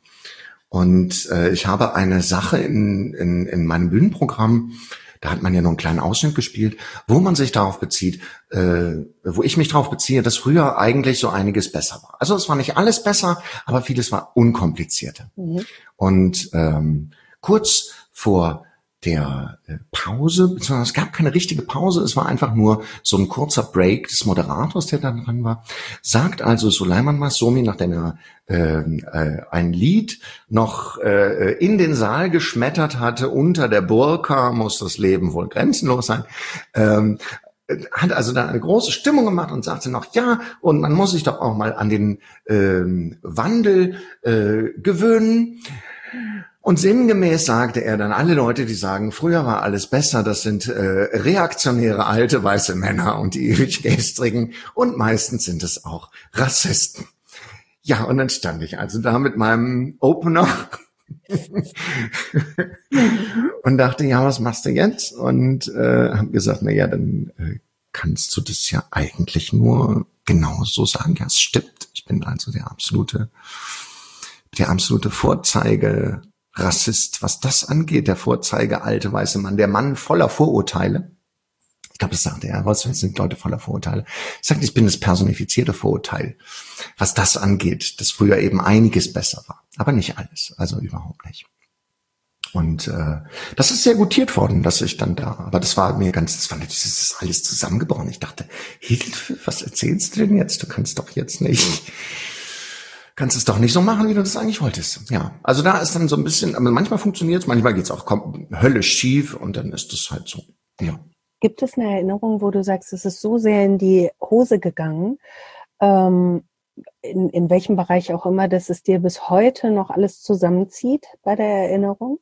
Und äh, ich habe eine Sache in, in, in meinem Bühnenprogramm, da hat man ja nur einen kleinen Ausschnitt gespielt, wo man sich darauf bezieht, äh, wo ich mich darauf beziehe, dass früher eigentlich so einiges besser war. Also es war nicht alles besser, aber vieles war unkomplizierter. Mhm. Und ähm, kurz vor der äh, Pause, beziehungsweise es gab keine richtige Pause, es war einfach nur so ein kurzer Break des Moderators, der da dran war, sagt also Suleiman Masomi, nachdem er äh, äh, ein Lied noch äh, in den Saal geschmettert hatte, unter der Burka muss das Leben wohl grenzenlos sein, ähm, hat also da eine große Stimmung gemacht und sagte noch, ja, und man muss sich doch auch mal an den äh, Wandel äh, gewöhnen. Und sinngemäß sagte er dann, alle Leute, die sagen, früher war alles besser, das sind äh, reaktionäre alte weiße Männer und die ewig gestrigen und meistens sind es auch Rassisten. Ja, und dann stand ich also da mit meinem Opener und dachte, ja, was machst du jetzt? Und äh, habe gesagt, na ja, dann äh, kannst du das ja eigentlich nur genauso sagen. Ja, es stimmt. Ich bin also der absolute, der absolute Vorzeige-Rassist, was das angeht. Der Vorzeige alte weiße Mann, der Mann voller Vorurteile. Ich glaube, das sagte er. Was sind Leute voller Vorurteile? Ich sage, ich bin das personifizierte Vorurteil, was das angeht, das früher eben einiges besser war. Aber nicht alles. Also überhaupt nicht. Und äh, das ist sehr gutiert worden, dass ich dann da, aber das war mir ganz, das war natürlich, das ist alles zusammengebrochen. Ich dachte, Hilfe, was erzählst du denn jetzt? Du kannst doch jetzt nicht, kannst es doch nicht so machen, wie du das eigentlich wolltest. Ja, also da ist dann so ein bisschen, aber manchmal funktioniert es, manchmal geht es auch komm, höllisch schief und dann ist es halt so, ja. Gibt es eine Erinnerung, wo du sagst, es ist so sehr in die Hose gegangen, ähm, in, in welchem Bereich auch immer, dass es dir bis heute noch alles zusammenzieht bei der Erinnerung?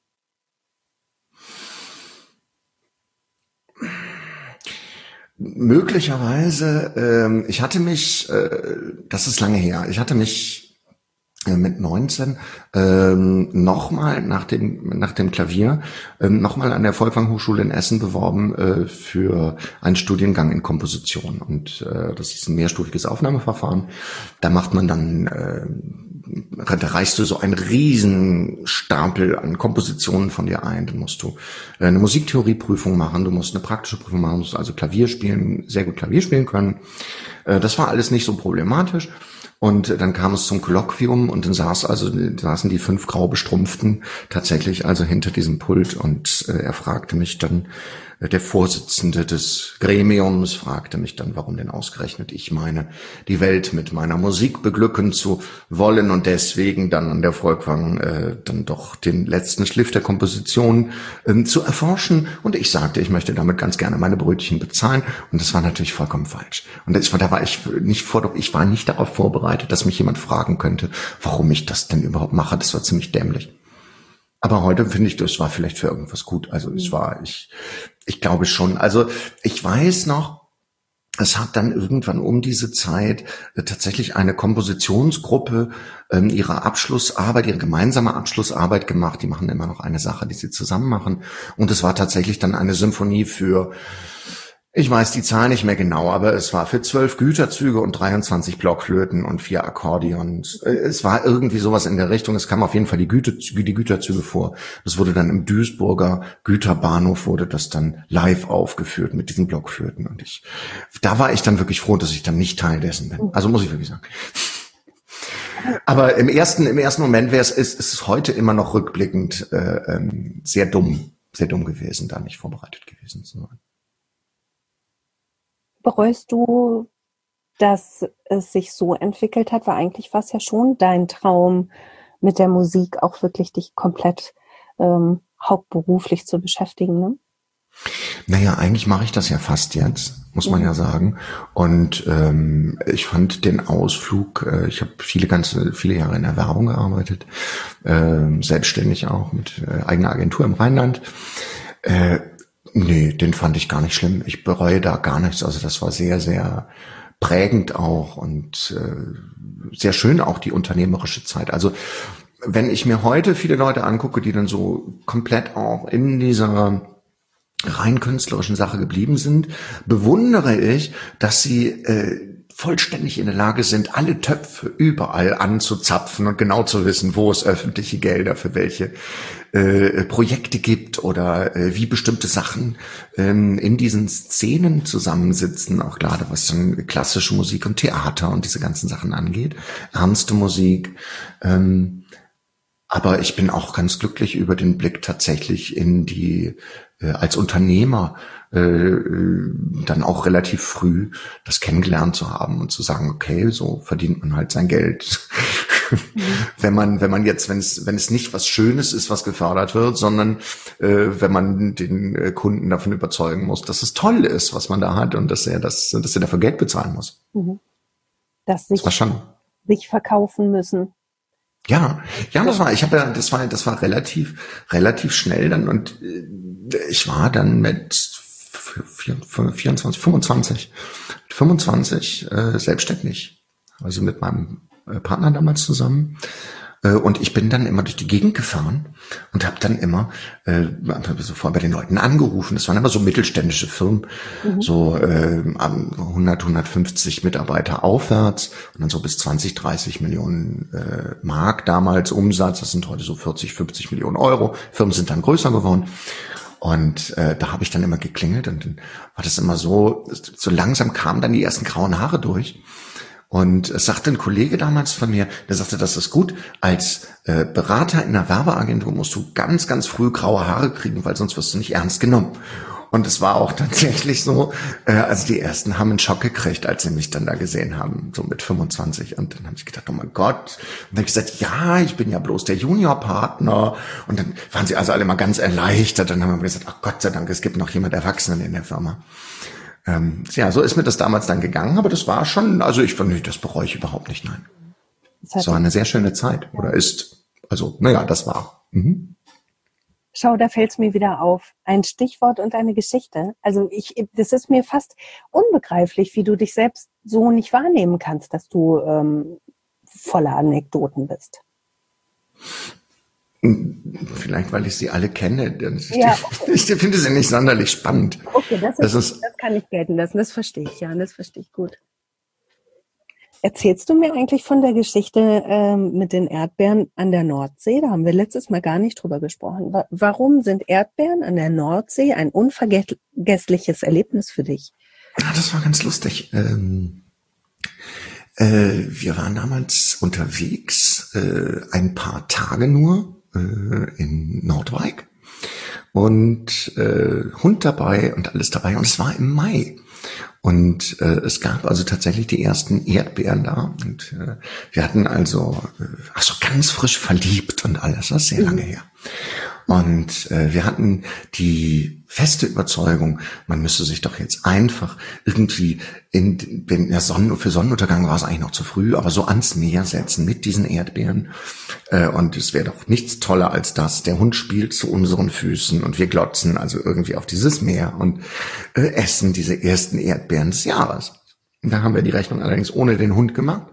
Möglicherweise, ähm, ich hatte mich, äh, das ist lange her, ich hatte mich äh, mit neunzehn ähm, nochmal nach dem nach dem Klavier ähm, nochmal an der Folkwang Hochschule in Essen beworben äh, für einen Studiengang in Komposition. Und äh, das ist ein mehrstufiges Aufnahmeverfahren. Da macht man dann äh, da reichst du so einen riesen Stapel an Kompositionen von dir ein. Dann musst du eine Musiktheorieprüfung machen, du musst eine praktische Prüfung machen, du musst also Klavier spielen, sehr gut Klavier spielen können. Das war alles nicht so problematisch. Und dann kam es zum Kolloquium und dann saß also, saßen die fünf grau bestrumpften tatsächlich also hinter diesem Pult und äh, er fragte mich dann, äh, der Vorsitzende des Gremiums fragte mich dann, warum denn ausgerechnet ich meine, die Welt mit meiner Musik beglücken zu wollen und deswegen dann an der Folkwang äh, dann doch den letzten Schliff der Komposition äh, zu erforschen. Und ich sagte, ich möchte damit ganz gerne meine Brötchen bezahlen und das war natürlich vollkommen falsch. Und das, da war ich nicht vor, ich war nicht darauf vorbereitet, dass mich jemand fragen könnte, warum ich das denn überhaupt mache. Das war ziemlich dämlich. Aber heute finde ich, das war vielleicht für irgendwas gut. Also es war, ich, ich glaube schon. Also ich weiß noch, es hat dann irgendwann um diese Zeit äh, tatsächlich eine Kompositionsgruppe ähm, ihre Abschlussarbeit, ihre gemeinsame Abschlussarbeit gemacht. Die machen immer noch eine Sache, die sie zusammen machen. Und es war tatsächlich dann eine Symphonie für, ich weiß die Zahl nicht mehr genau, aber es war für zwölf Güterzüge und dreiundzwanzig Blockflöten und vier Akkordeons. Es war irgendwie sowas in der Richtung. Es kam auf jeden Fall die, Güterzüge, die Güterzüge vor. Das wurde dann im Duisburger Güterbahnhof, wurde das dann live aufgeführt mit diesen Blockflöten. Und ich, da war ich dann wirklich froh, dass ich dann nicht Teil dessen bin. Also muss ich wirklich sagen. Aber im ersten, im ersten Moment wäre es, ist, ist es heute immer noch rückblickend äh, ähm, sehr dumm, sehr dumm gewesen, da nicht vorbereitet gewesen zu sein. Bereust du, dass es sich so entwickelt hat? Weil eigentlich war es ja schon dein Traum, mit der Musik auch wirklich dich komplett ähm, hauptberuflich zu beschäftigen, ne? Naja, eigentlich mache ich das ja fast jetzt, muss man ja sagen. Und ähm, ich fand den Ausflug, äh, ich habe viele ganze, viele Jahre in der Werbung gearbeitet, äh, selbstständig auch mit äh, eigener Agentur im Rheinland. Äh, Nee, den fand ich gar nicht schlimm. Ich bereue da gar nichts. Also das war sehr, sehr prägend auch und äh, sehr schön auch die unternehmerische Zeit. Also wenn ich mir heute viele Leute angucke, die dann so komplett auch in dieser rein künstlerischen Sache geblieben sind, bewundere ich, dass sie äh, vollständig in der Lage sind, alle Töpfe überall anzuzapfen und genau zu wissen, wo es öffentliche Gelder für welche äh, Projekte gibt oder äh, wie bestimmte Sachen ähm, in diesen Szenen zusammensitzen, auch gerade was dann klassische Musik und Theater und diese ganzen Sachen angeht, ernste Musik. Ähm, aber ich bin auch ganz glücklich über den Blick tatsächlich in die, äh, als Unternehmer, äh, dann auch relativ früh das kennengelernt zu haben und zu sagen, okay, so verdient man halt sein Geld. Mhm. Wenn man, wenn man jetzt, wenn es, wenn es nicht was Schönes ist, was gefördert wird, sondern äh, wenn man den äh, Kunden davon überzeugen muss, dass es toll ist, was man da hat und dass er das, dass er dafür Geld bezahlen muss. Mhm. Dass sich, das war schon. sich verkaufen müssen. Ja, ja, das war, ich habe ja, das war, das war relativ, relativ schnell dann und äh, ich war dann mit vierundzwanzig, fünfundzwanzig, fünfundzwanzig äh, selbstständig, also mit meinem äh, Partner damals zusammen Äh, und ich bin dann immer durch die Gegend gefahren und habe dann immer äh, sofort bei den Leuten angerufen. Das waren immer so mittelständische Firmen, mhm. so äh, hundert, hundertfünfzig Mitarbeiter aufwärts und dann so bis zwanzig, dreißig Millionen äh, Mark damals Umsatz. Das sind heute so vierzig, fünfzig Millionen Euro. Firmen sind dann größer geworden. Und äh, da habe ich dann immer geklingelt und dann war das immer so, so langsam kamen dann die ersten grauen Haare durch. Und es sagte ein Kollege damals von mir, der sagte, das ist gut, als äh, Berater in einer Werbeagentur musst du ganz, ganz früh graue Haare kriegen, weil sonst wirst du nicht ernst genommen. Und es war auch tatsächlich so, äh, also die ersten haben einen Schock gekriegt, als sie mich dann da gesehen haben, so mit fünfundzwanzig. Und dann habe ich gedacht, oh mein Gott. Und dann habe ich gesagt, ja, ich bin ja bloß der Juniorpartner. Und dann waren sie also alle mal ganz erleichtert. Dann haben wir gesagt, ach Gott sei Dank, es gibt noch jemand Erwachsenen in der Firma. Ähm, ja, so ist mir das damals dann gegangen, aber das war schon, also ich fand, nee, das bereue ich überhaupt nicht, nein. Das war eine sehr schöne Zeit, oder ist, also, naja, das war. Mhm. Schau, da fällt es mir wieder auf. Ein Stichwort und eine Geschichte. Also ich, das ist mir fast unbegreiflich, wie du dich selbst so nicht wahrnehmen kannst, dass du ähm, voller Anekdoten bist. Vielleicht, weil ich sie alle kenne. Ich, ja. ich, ich finde sie nicht sonderlich spannend. Okay, das, ist, das, ist, das kann ich gelten lassen. Das verstehe ich, ja, das verstehe ich gut. Erzählst du mir eigentlich von der Geschichte ähm, mit den Erdbeeren an der Nordsee? Da haben wir letztes Mal gar nicht drüber gesprochen. Warum sind Erdbeeren an der Nordsee ein unvergessliches Erlebnis für dich? Ja, das war ganz lustig. Ähm, äh, wir waren damals unterwegs, äh, ein paar Tage nur äh, in Nordwijk und äh, Hund dabei und alles dabei. Und es war im Mai. Und äh, es gab also tatsächlich die ersten Erdbeeren da. Und äh, wir hatten also, äh, ach so, ganz frisch verliebt und alles. Das ist sehr lange her. Und äh, wir hatten die feste Überzeugung, man müsste sich doch jetzt einfach irgendwie in, wenn der Sonnen, für Sonnenuntergang war es eigentlich noch zu früh, aber so ans Meer setzen mit diesen Erdbeeren. Äh, und es wäre doch nichts toller als das. Der Hund spielt zu unseren Füßen und wir glotzen also irgendwie auf dieses Meer und äh, essen diese ersten Erdbeeren des Jahres. Und da haben wir die Rechnung allerdings ohne den Hund gemacht.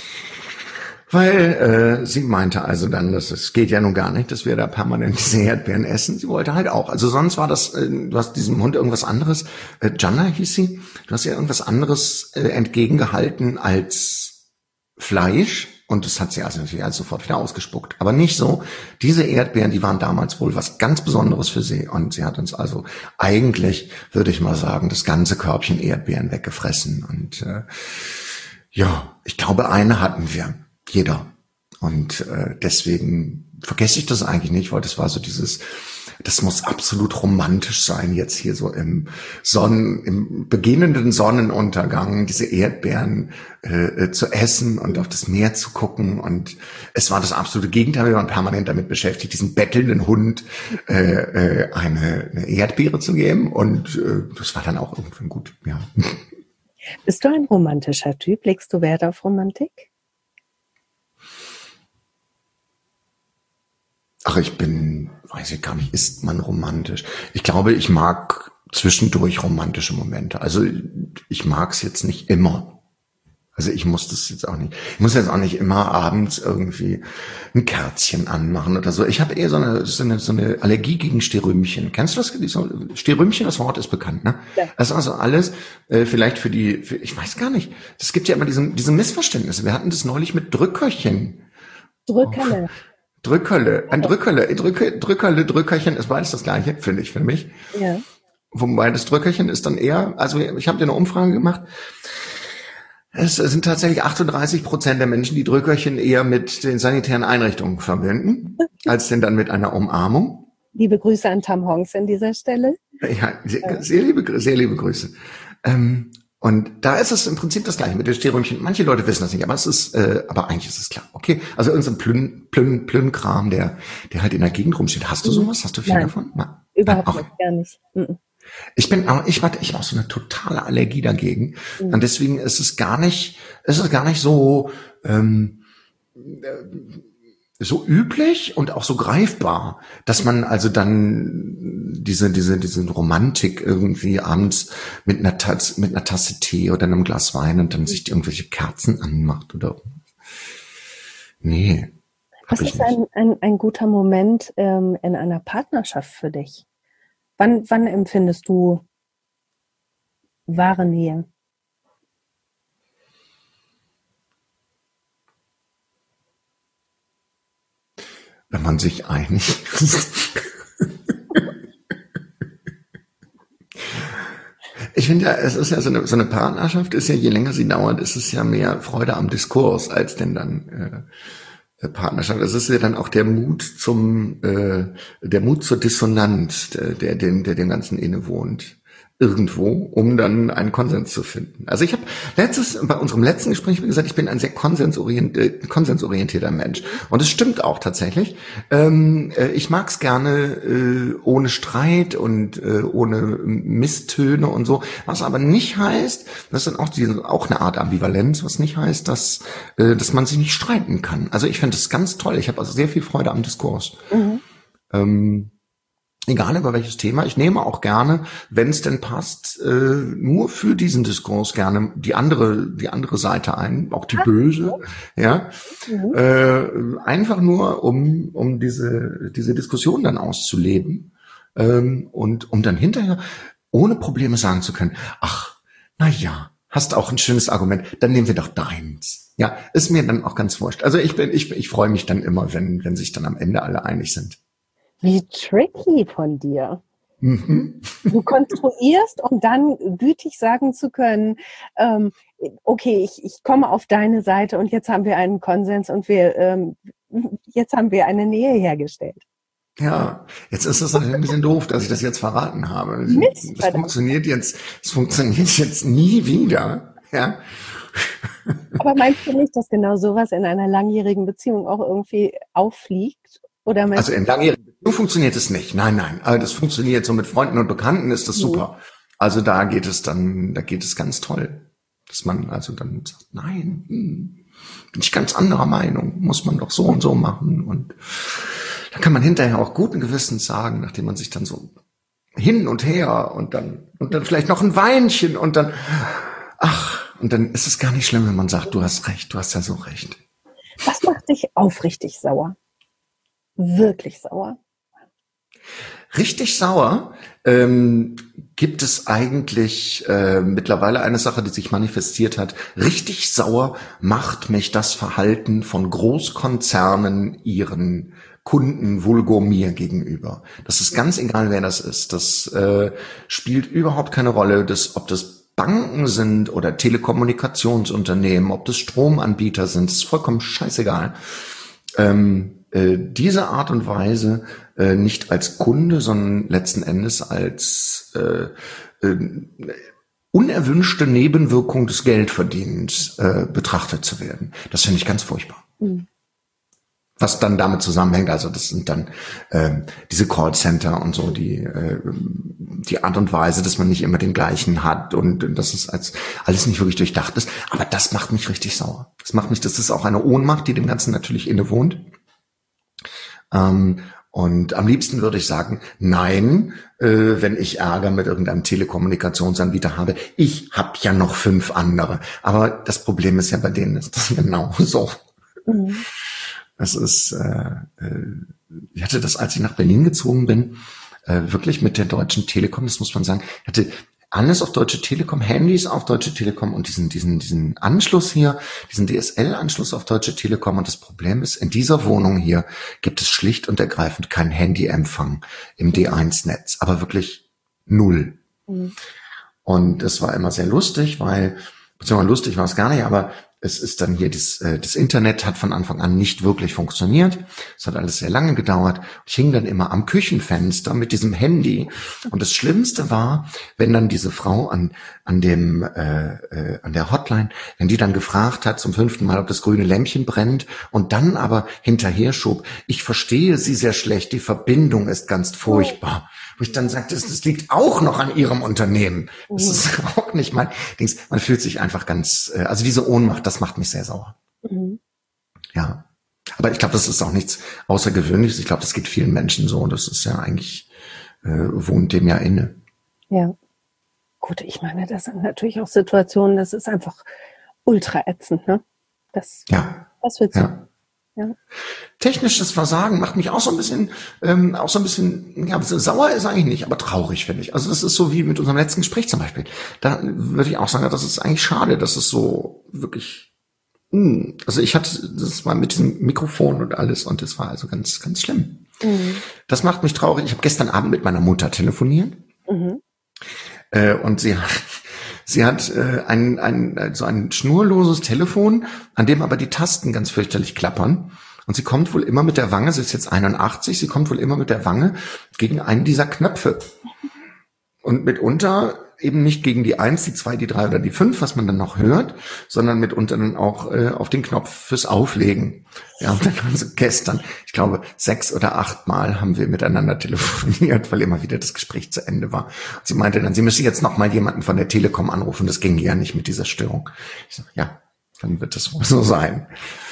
Weil äh, sie meinte also dann, dass es geht ja nun gar nicht, dass wir da permanent diese Erdbeeren essen. Sie wollte halt auch. Also sonst war das, äh, du hast diesem Hund irgendwas anderes, äh, Jana hieß sie, du hast ihr irgendwas anderes äh, entgegengehalten als Fleisch. Und das hat sie also natürlich alles sofort wieder ausgespuckt. Aber nicht so. Diese Erdbeeren, die waren damals wohl was ganz Besonderes für sie. Und sie hat uns also eigentlich, würde ich mal sagen, das ganze Körbchen Erdbeeren weggefressen. Und äh, ja, ich glaube, eine hatten wir. Jeder. Und äh, deswegen vergesse ich das eigentlich nicht, weil das war so dieses, das muss absolut romantisch sein, jetzt hier so im Sonnen, im beginnenden Sonnenuntergang diese Erdbeeren äh, zu essen und auf das Meer zu gucken. Und es war das absolute Gegenteil. Wir waren permanent damit beschäftigt, diesem bettelnden Hund äh, äh, eine, eine Erdbeere zu geben. Und äh, das war dann auch irgendwann gut, ja. Bist du ein romantischer Typ? Legst du Wert auf Romantik? Ach, ich bin, weiß ich gar nicht, ist man romantisch? Ich glaube, ich mag zwischendurch romantische Momente. Also ich mag es jetzt nicht immer. Also ich muss das jetzt auch nicht. Ich muss jetzt auch nicht immer abends irgendwie ein Kerzchen anmachen oder so. Ich habe eher so eine, so eine so eine Allergie gegen Sterümchen. Kennst du das? Sterümchen, das Wort ist bekannt, ne? Ja. Das ist also alles äh, vielleicht für die, für, ich weiß gar nicht. Es gibt ja immer diese, diese Missverständnisse. Wir hatten das neulich mit Drückerchen. Drückerle. Oh. Drückerle, ein Drückerle, Drücke, Drückerle, Drückerchen ist beides das Gleiche, finde ich, für mich. Ja. Wobei das Drückerchen ist dann eher, also ich habe dir eine Umfrage gemacht, es sind tatsächlich achtunddreißig Prozent der Menschen, die Drückerchen eher mit den sanitären Einrichtungen verbinden, als denn dann mit einer Umarmung. Liebe Grüße an Tam Hongs an dieser Stelle. Ja, sehr, sehr liebe, sehr liebe Grüße. Ähm, Und da ist es im Prinzip das Gleiche mit den Sterümchen. Manche Leute wissen das nicht, aber es ist, äh, aber eigentlich ist es klar. Okay, also irgendein Plünn, Plünn, Plünn-Kram, der, der halt in der Gegend rumsteht. Hast du sowas? Hast du viel Nein, davon? Nein, überhaupt Nein, nicht, gar nicht. Mhm. Ich bin, aber ich warte, ich habe auch so eine totale Allergie dagegen. Mhm. Und deswegen ist es gar nicht, ist es gar nicht so, ähm, äh, so üblich und auch so greifbar, dass man also dann diese diese diese Romantik irgendwie abends mit einer Tasse, mit einer Tasse Tee oder einem Glas Wein und dann sich irgendwelche Kerzen anmacht oder nee, Was ist ein, ein, ein guter Moment ähm, in einer Partnerschaft für dich? Wann, wann empfindest du wahre Nähe? Wenn man sich einig ist. Ich finde ja, es ist ja so eine, so eine Partnerschaft, ist ja, je länger sie dauert, ist es ja mehr Freude am Diskurs als denn dann äh, Partnerschaft. Es ist ja dann auch der Mut zum, äh, der Mut zur Dissonanz, der, der dem, der dem Ganzen innewohnt. Irgendwo, um dann einen Konsens zu finden. Also ich habe letztes, bei unserem letzten Gespräch gesagt, ich bin ein sehr konsensorientierter, konsensorientierter Mensch. Und es stimmt auch tatsächlich. Ähm, äh, ich mag es gerne äh, ohne Streit und äh, ohne Misstöne und so. Was aber nicht heißt, das ist dann auch, diese, auch eine Art Ambivalenz, was nicht heißt, dass, äh, dass man sich nicht streiten kann. Also ich finde das ganz toll. Ich habe also sehr viel Freude am Diskurs. Mhm. Ähm, Egal über welches Thema, ich nehme auch gerne, wenn es denn passt, äh, nur für diesen Diskurs gerne die andere, die andere Seite ein, auch die böse, ja, mhm. äh, einfach nur um um diese diese Diskussion dann auszuleben ähm, und um dann hinterher ohne Probleme sagen zu können, ach, na ja, hast auch ein schönes Argument, dann nehmen wir doch deins. Ja, ist mir dann auch ganz wurscht. Also ich bin ich ich freue mich dann immer, wenn wenn sich dann am Ende alle einig sind. Wie tricky von dir. Mhm. Du konstruierst, um dann gütig sagen zu können, ähm, okay, ich, ich komme auf deine Seite und jetzt haben wir einen Konsens und wir ähm, jetzt haben wir eine Nähe hergestellt. Ja, jetzt ist es natürlich ein bisschen doof, dass ich das jetzt verraten habe. Mist, das funktioniert jetzt, es funktioniert jetzt nie wieder. Ja. Aber meinst du nicht, dass genau sowas in einer langjährigen Beziehung auch irgendwie auffliegt? Oder also in langjährigen Beziehungen funktioniert es nicht. Nein, nein. Also das funktioniert so mit Freunden und Bekannten, ist das super. Also da geht es dann, da geht es ganz toll. Dass man also dann sagt, nein, hm, bin ich ganz anderer Meinung, muss man doch so und so machen. Und da kann man hinterher auch guten Gewissens sagen, nachdem man sich dann so hin und her und dann, und dann vielleicht noch ein Weinchen und dann, ach, und dann ist es gar nicht schlimm, wenn man sagt, du hast recht, du hast ja so recht. Was macht dich aufrichtig sauer? Wirklich sauer? Richtig sauer ähm, gibt es eigentlich äh, mittlerweile eine Sache, die sich manifestiert hat. Richtig sauer macht mich das Verhalten von Großkonzernen ihren Kunden, vulgo mir gegenüber. Das ist ganz egal, wer das ist. Das äh, spielt überhaupt keine Rolle, das, ob das Banken sind oder Telekommunikationsunternehmen, ob das Stromanbieter sind, das ist vollkommen scheißegal. Ähm, diese Art und Weise äh, nicht als Kunde, sondern letzten Endes als äh, äh, unerwünschte Nebenwirkung des Geldverdienens äh, betrachtet zu werden. Das finde ich ganz furchtbar. Mhm. Was dann damit zusammenhängt, also das sind dann äh, diese Callcenter und so, die äh, die Art und Weise, dass man nicht immer den gleichen hat und dass es als alles nicht wirklich durchdacht ist. Aber das macht mich richtig sauer. Das macht mich, das ist auch eine Ohnmacht, die dem Ganzen natürlich innewohnt. Ähm, und am liebsten würde ich sagen, nein, äh, wenn ich Ärger mit irgendeinem Telekommunikationsanbieter habe. Ich habe ja noch fünf andere. Aber das Problem ist ja, bei denen ist das genau so. Mhm. Das ist, äh, äh, ich hatte das, als ich nach Berlin gezogen bin, äh, wirklich mit der Deutschen Telekom, das muss man sagen, ich hatte alles auf Deutsche Telekom, Handys auf Deutsche Telekom und diesen, diesen, diesen Anschluss hier, diesen D S L-Anschluss auf Deutsche Telekom. Und das Problem ist, in dieser Wohnung hier gibt es schlicht und ergreifend keinen Handyempfang im D eins Netz, aber wirklich null. Mhm. Und es war immer sehr lustig, weil, beziehungsweise lustig war es gar nicht, aber es ist dann hier, das, äh, das Internet hat von Anfang an nicht wirklich funktioniert. Es hat alles sehr lange gedauert. Ich hing dann immer am Küchenfenster mit diesem Handy. Und das Schlimmste war, wenn dann diese Frau an an dem äh, äh, an der Hotline, wenn die dann gefragt hat zum fünften Mal, ob das grüne Lämpchen brennt und dann aber hinterher schob, ich verstehe Sie sehr schlecht, die Verbindung ist ganz furchtbar. Wo ich dann sagte, das liegt auch noch an Ihrem Unternehmen. Das ist auch nicht mein Dings. Man fühlt sich einfach ganz, äh, also diese Ohnmacht, das macht mich sehr sauer. Mhm. Ja. Aber ich glaube, das ist auch nichts Außergewöhnliches. Ich glaube, das geht vielen Menschen so. Das ist ja eigentlich, äh, wohnt dem ja inne. Ja. Gut, ich meine, das sind natürlich auch Situationen, das ist einfach ultra ätzend, ne? Das, ja. das wird so. Ja. Ja. technisches Versagen macht mich auch so ein bisschen, ähm, auch so ein bisschen, ja, sauer ist eigentlich nicht, aber traurig, finde ich. Also das ist so wie mit unserem letzten Gespräch zum Beispiel. Da würde ich auch sagen, das ist eigentlich schade, dass es so wirklich, mh, also ich hatte, das war mit diesem Mikrofon und alles und das war also ganz, ganz schlimm. Mhm. Das macht mich traurig. Ich habe gestern Abend mit meiner Mutter telefoniert mhm. äh, und sie hat, sie hat äh, ein, ein, so ein schnurloses Telefon, an dem aber die Tasten ganz fürchterlich klappern. Und sie kommt wohl immer mit der Wange, sie ist jetzt einundachtzig, sie kommt wohl immer mit der Wange gegen einen dieser Knöpfe. Und mitunter eben nicht gegen die eins, die zwei, die drei oder die fünf, was man dann noch hört, sondern mitunter dann auch äh, auf den Knopf fürs Auflegen. Ja, und dann haben sie gestern, ich glaube, sechs oder acht Mal haben wir miteinander telefoniert, weil immer wieder das Gespräch zu Ende war. Und sie meinte dann, sie müsse jetzt noch mal jemanden von der Telekom anrufen, das ging ja nicht mit dieser Störung. Ich sage, ja, dann wird das wohl so sein.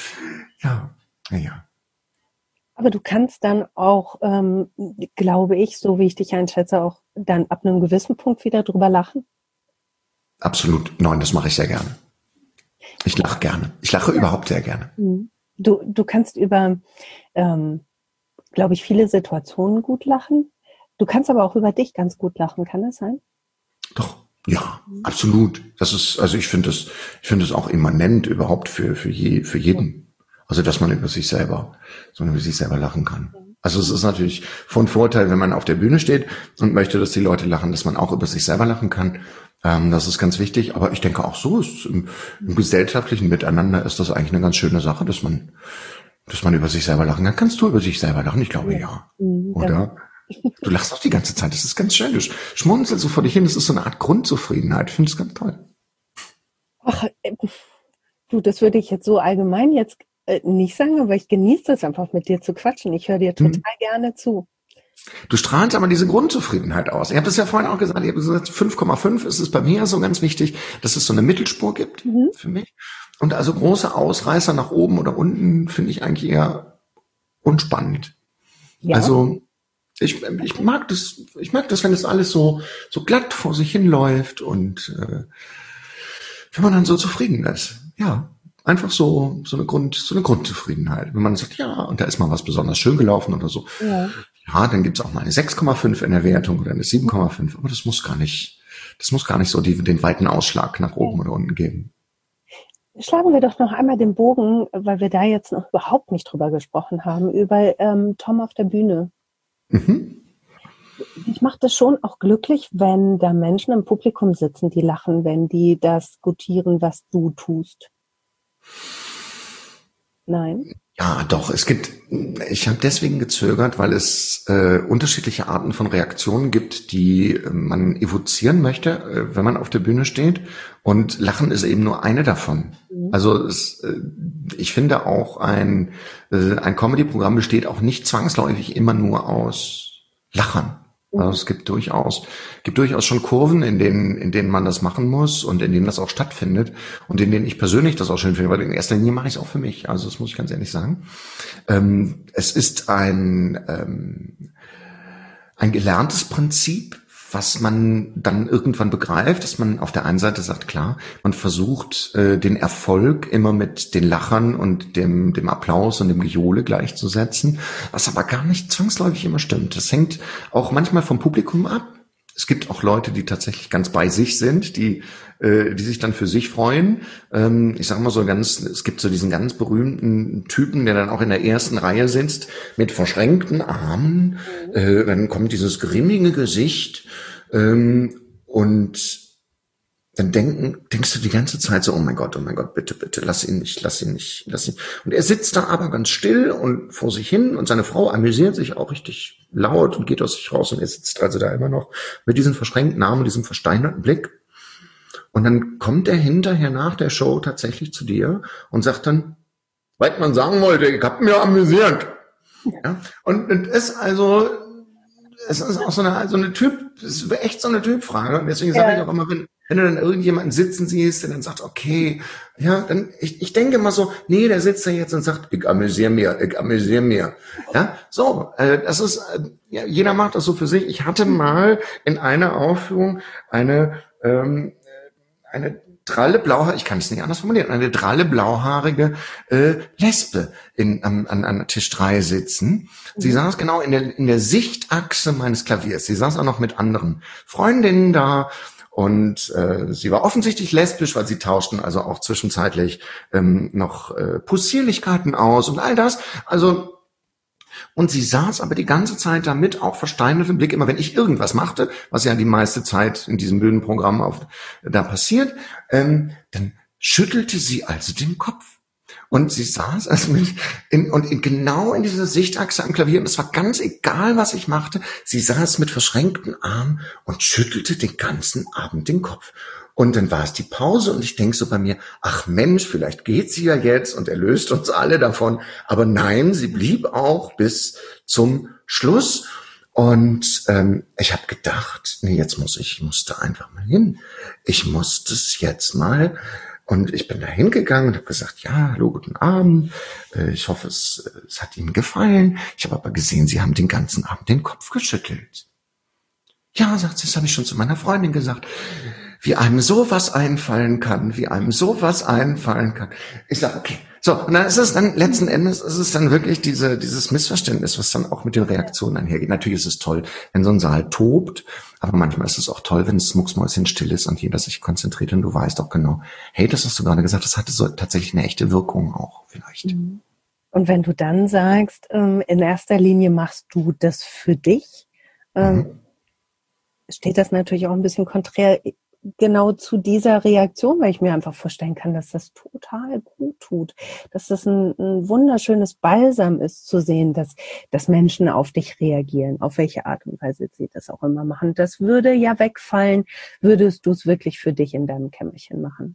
Ja. Ja. Aber du kannst dann auch, ähm, glaube ich, so wie ich dich einschätze, auch dann ab einem gewissen Punkt wieder drüber lachen? Absolut. Nein, das mache ich sehr gerne. Ich lache gerne. Ich lache ja. überhaupt sehr gerne. Du, du kannst über, ähm, glaube ich, viele Situationen gut lachen. Du kannst aber auch über dich ganz gut lachen. Kann das sein? Doch. Ja, absolut. Das ist, also ich finde das, ich finde das auch immanent überhaupt für, für je, für jeden. Also, dass man über sich selber, so über sich selber lachen kann. Also, es ist natürlich von Vorteil, wenn man auf der Bühne steht und möchte, dass die Leute lachen, dass man auch über sich selber lachen kann. Ähm, das ist ganz wichtig. Aber ich denke auch so ist im, im gesellschaftlichen Miteinander ist das eigentlich eine ganz schöne Sache, dass man, dass man über sich selber lachen kann. Kannst du über sich selber lachen? Ich glaube, ja. Oder? Du lachst auch die ganze Zeit. Das ist ganz schön. Du schmunzelst so vor dich hin. Das ist so eine Art Grundzufriedenheit. Ich finde es ganz toll. Ach, du, das würde ich jetzt so allgemein jetzt nicht sagen, aber ich genieße das einfach, mit dir zu quatschen. Ich höre dir total hm. gerne zu. Du strahlst aber diese Grundzufriedenheit aus. Ich habe das ja vorhin auch gesagt, ich habe gesagt, fünf Komma fünf ist es bei mir so ganz wichtig, dass es so eine Mittelspur gibt mhm. für mich. Und also große Ausreißer nach oben oder unten finde ich eigentlich eher unspannend. Ja. Also ich, ich mag das, ich mag das, wenn das alles so, so glatt vor sich hinläuft und äh, wenn man dann so zufrieden ist. Ja. Einfach so, so eine Grund, so eine Grundzufriedenheit. Wenn man sagt, ja, und da ist mal was besonders schön gelaufen oder so. Ja, ja dann gibt's auch mal eine sechs Komma fünf in der Wertung oder eine sieben Komma fünf. Aber das muss gar nicht, das muss gar nicht so die, den weiten Ausschlag nach oben ja. oder unten geben. Schlagen wir doch noch einmal den Bogen, weil wir da jetzt noch überhaupt nicht drüber gesprochen haben, über ähm, Tom auf der Bühne. Mhm. Ich mache das schon auch glücklich, wenn da Menschen im Publikum sitzen, die lachen, wenn die das gutieren, was du tust. Nein? Ja, doch. Es gibt, ich habe deswegen gezögert, weil es äh, unterschiedliche Arten von Reaktionen gibt, die äh, man evozieren möchte, äh, wenn man auf der Bühne steht. Und Lachen ist eben nur eine davon. Mhm. Also es, äh, ich finde auch, ein, äh, ein Comedy-Programm besteht auch nicht zwangsläufig immer nur aus Lachern. Also es gibt durchaus, gibt durchaus schon Kurven, in denen, in denen man das machen muss und in denen das auch stattfindet und in denen ich persönlich das auch schön finde, weil in erster Linie mache ich es auch für mich. Also das muss ich ganz ehrlich sagen. Ähm, es ist ein, ähm, ein gelerntes Prinzip, was man dann irgendwann begreift, dass man auf der einen Seite sagt, klar, man versucht, äh, den Erfolg immer mit den Lachern und dem, dem Applaus und dem Gejohle gleichzusetzen, was aber gar nicht zwangsläufig immer stimmt. Das hängt auch manchmal vom Publikum ab. Es gibt auch Leute, die tatsächlich ganz bei sich sind, die, äh, die sich dann für sich freuen. Ähm, ich sage mal so ganz, es gibt so diesen ganz berühmten Typen, der dann auch in der ersten Reihe sitzt, mit verschränkten Armen. Äh, dann kommt dieses grimmige Gesicht ähm, und dann denken, denkst du die ganze Zeit so, oh mein Gott, oh mein Gott, bitte, bitte, lass ihn nicht, lass ihn nicht, lass ihn. Und er sitzt da aber ganz still und vor sich hin und seine Frau amüsiert sich auch richtig laut und geht aus sich raus und er sitzt also da immer noch mit diesem verschränkten Arm und diesem versteinerten Blick. Und dann kommt er hinterher nach der Show tatsächlich zu dir und sagt dann, was man sagen wollte, ich hab mich amüsiert. Ja? Und, und ist also, es ist auch so eine, so eine Typ, es ist echt so eine Typfrage. Und deswegen sage ich auch immer, wenn, wenn du dann irgendjemanden sitzen siehst, der dann sagt, okay, ja, dann, ich, ich denke mal so, nee, der sitzt da jetzt und sagt, ich amüsiere mir, ich amüsiere mir. Ja, so, äh, das ist, äh, ja, jeder macht das so für sich. Ich hatte mal in einer Aufführung eine, ähm, eine dralle blauhaarige, ich kann es nicht anders formulieren, eine dralle blauhaarige äh, Lesbe in, an, an, an Tisch drei sitzen. Sie mhm. saß genau in der, in der Sichtachse meines Klaviers. Sie saß auch noch mit anderen Freundinnen da. Und äh, sie war offensichtlich lesbisch, weil sie tauschten also auch zwischenzeitlich ähm, noch äh, Possierlichkeiten aus und all das. Also und sie saß aber die ganze Zeit da mit auch versteinertem Blick, immer wenn ich irgendwas machte, was ja die meiste Zeit in diesem Bühnenprogramm auf, da passiert, ähm, dann schüttelte sie also den Kopf. Und sie saß also mit in, und in, genau in dieser Sichtachse am Klavier. Und es war ganz egal, was ich machte. Sie saß mit verschränkten Armen und schüttelte den ganzen Abend den Kopf. Und dann war es die Pause und ich denke so bei mir, ach Mensch, vielleicht geht sie ja jetzt und erlöst uns alle davon. Aber nein, sie blieb auch bis zum Schluss. Und ähm, ich habe gedacht, nee, jetzt muss ich, ich musste einfach mal hin. Ich musste es jetzt mal. Und ich bin da hingegangen und habe gesagt, ja, hallo, guten Abend. Ich hoffe, es, es hat Ihnen gefallen. Ich habe aber gesehen, Sie haben den ganzen Abend den Kopf geschüttelt. Ja, sagt sie, das habe ich schon zu meiner Freundin gesagt. Wie einem sowas einfallen kann, wie einem sowas einfallen kann. Ich sage, okay. So, und dann ist es dann, letzten Endes ist es dann wirklich diese, dieses Missverständnis, was dann auch mit den Reaktionen einhergeht. Natürlich ist es toll, wenn so ein Saal tobt, aber manchmal ist es auch toll, wenn es mucksmäuschen still ist und jeder sich konzentriert und du weißt auch genau, hey, das hast du gerade gesagt, das hatte so tatsächlich eine echte Wirkung auch vielleicht. Und wenn du dann sagst, in erster Linie machst du das für dich, mhm. steht das natürlich auch ein bisschen konträr genau zu dieser Reaktion, weil ich mir einfach vorstellen kann, dass das total gut tut, dass das ein, ein wunderschönes Balsam ist, zu sehen, dass, dass Menschen auf dich reagieren, auf welche Art und Weise sie das auch immer machen. Das würde ja wegfallen, würdest du es wirklich für dich in deinem Kämmerchen machen.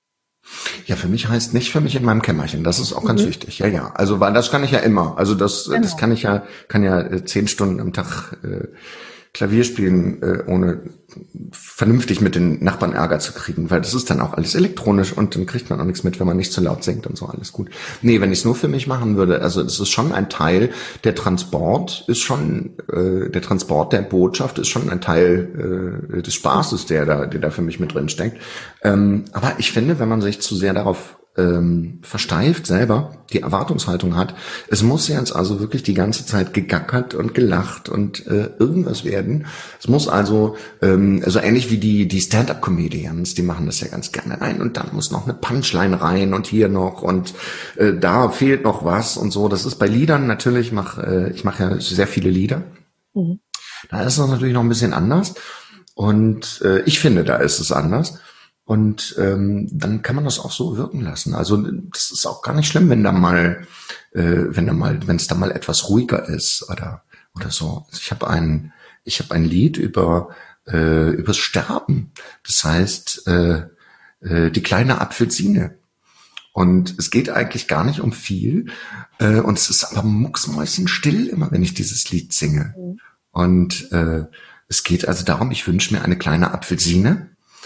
Ja, für mich heißt nicht für mich in meinem Kämmerchen. Das ist auch ganz mhm. wichtig. Ja, ja. Also, weil das kann ich ja immer. Also, das, genau. das kann ich ja, kann ja äh, zehn Stunden am Tag, äh, Klavier spielen, äh, ohne vernünftig mit den Nachbarn Ärger zu kriegen, weil das ist dann auch alles elektronisch und dann kriegt man auch nichts mit, wenn man nicht zu laut singt und so, alles gut. Nee, wenn ich es nur für mich machen würde, also das ist schon ein Teil, der Transport ist schon, äh, der Transport der Botschaft ist schon ein Teil äh, des Spaßes, der da, der da für mich mit drin steckt. Ähm, aber ich finde, wenn man sich zu sehr darauf ähm, versteift selber, die Erwartungshaltung hat, es muss jetzt also wirklich die ganze Zeit gegackert und gelacht und äh, irgendwas werden. Es muss also, ähm, also ähnlich wie die die Stand-up-Comedians, die machen das ja ganz gerne. Nein, und dann muss noch eine Punchline rein und hier noch und äh, da fehlt noch was und so. Das ist bei Liedern natürlich, ich mache äh, ich mache ja sehr viele Lieder. Mhm. Da ist es natürlich noch ein bisschen anders und äh, ich finde, da ist es anders. Und ähm, dann kann man das auch so wirken lassen. Also das ist auch gar nicht schlimm, wenn da mal, äh, wenn da mal, wenn es da mal etwas ruhiger ist oder oder so. Also ich habe ein, ich habe ein Lied über äh, übers Sterben. Das heißt äh, äh, die kleine Apfelsine. Und es geht eigentlich gar nicht um viel. Äh, und es ist aber mucksmäuschenstill immer, wenn ich dieses Lied singe. Mhm. Und äh, es geht also darum, ich wünsche mir eine kleine Apfelsine.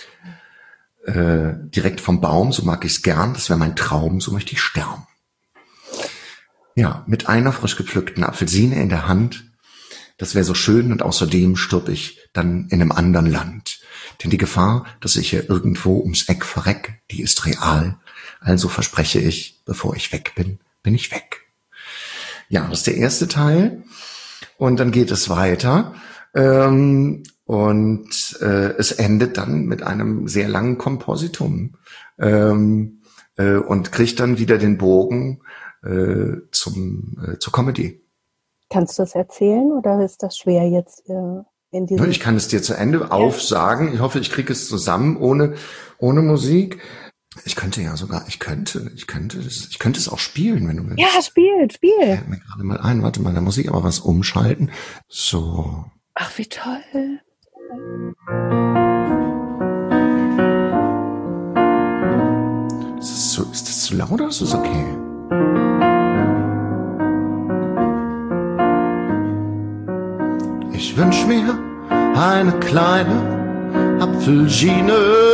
Äh, direkt vom Baum, so mag ich es gern, das wäre mein Traum, so möchte ich sterben. Ja, mit einer frisch gepflückten Apfelsine in der Hand, das wäre so schön und außerdem stirb ich dann in einem anderen Land. Denn die Gefahr, dass ich hier irgendwo ums Eck verreck, die ist real. Also verspreche ich, bevor ich weg bin, bin ich weg. Ja, das ist der erste Teil. Und dann geht es weiter. Ähm, Und äh, es endet dann mit einem sehr langen Kompositum ähm, äh, und kriegt dann wieder den Bogen äh, zum äh, zur Comedy. Kannst du das erzählen oder ist das schwer jetzt äh, in diesem? Ich kann es dir zu Ende ja. aufsagen. Ich hoffe, ich kriege es zusammen ohne ohne Musik. Ich könnte ja sogar, ich könnte, ich könnte, ich könnte es auch spielen, wenn du willst. Ja, spiel, spiel. Ich fällt mir gerade mal ein. Warte mal, da muss ich aber was umschalten. So. Ach, wie toll. Ist das, zu, ist das zu laut oder ist das okay? Ich wünsch mir eine kleine Apfelsine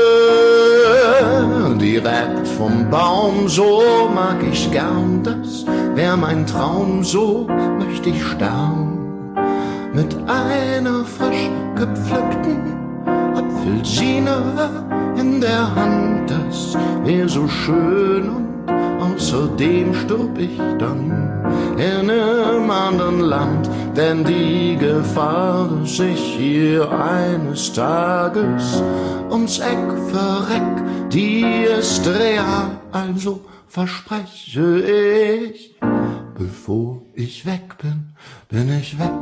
direkt vom Baum, so mag ich gern, das wär mein Traum, so möchte ich sterben. Mit einer frisch gepflückten Apfelsine Apfelsine in der Hand, das wär so schön und außerdem stirb ich dann in einem anderen Land, denn die Gefahr, dass ich hier eines Tages ums Eck verreck, die ist real, also verspreche ich, bevor ich weg bin, bin ich weg.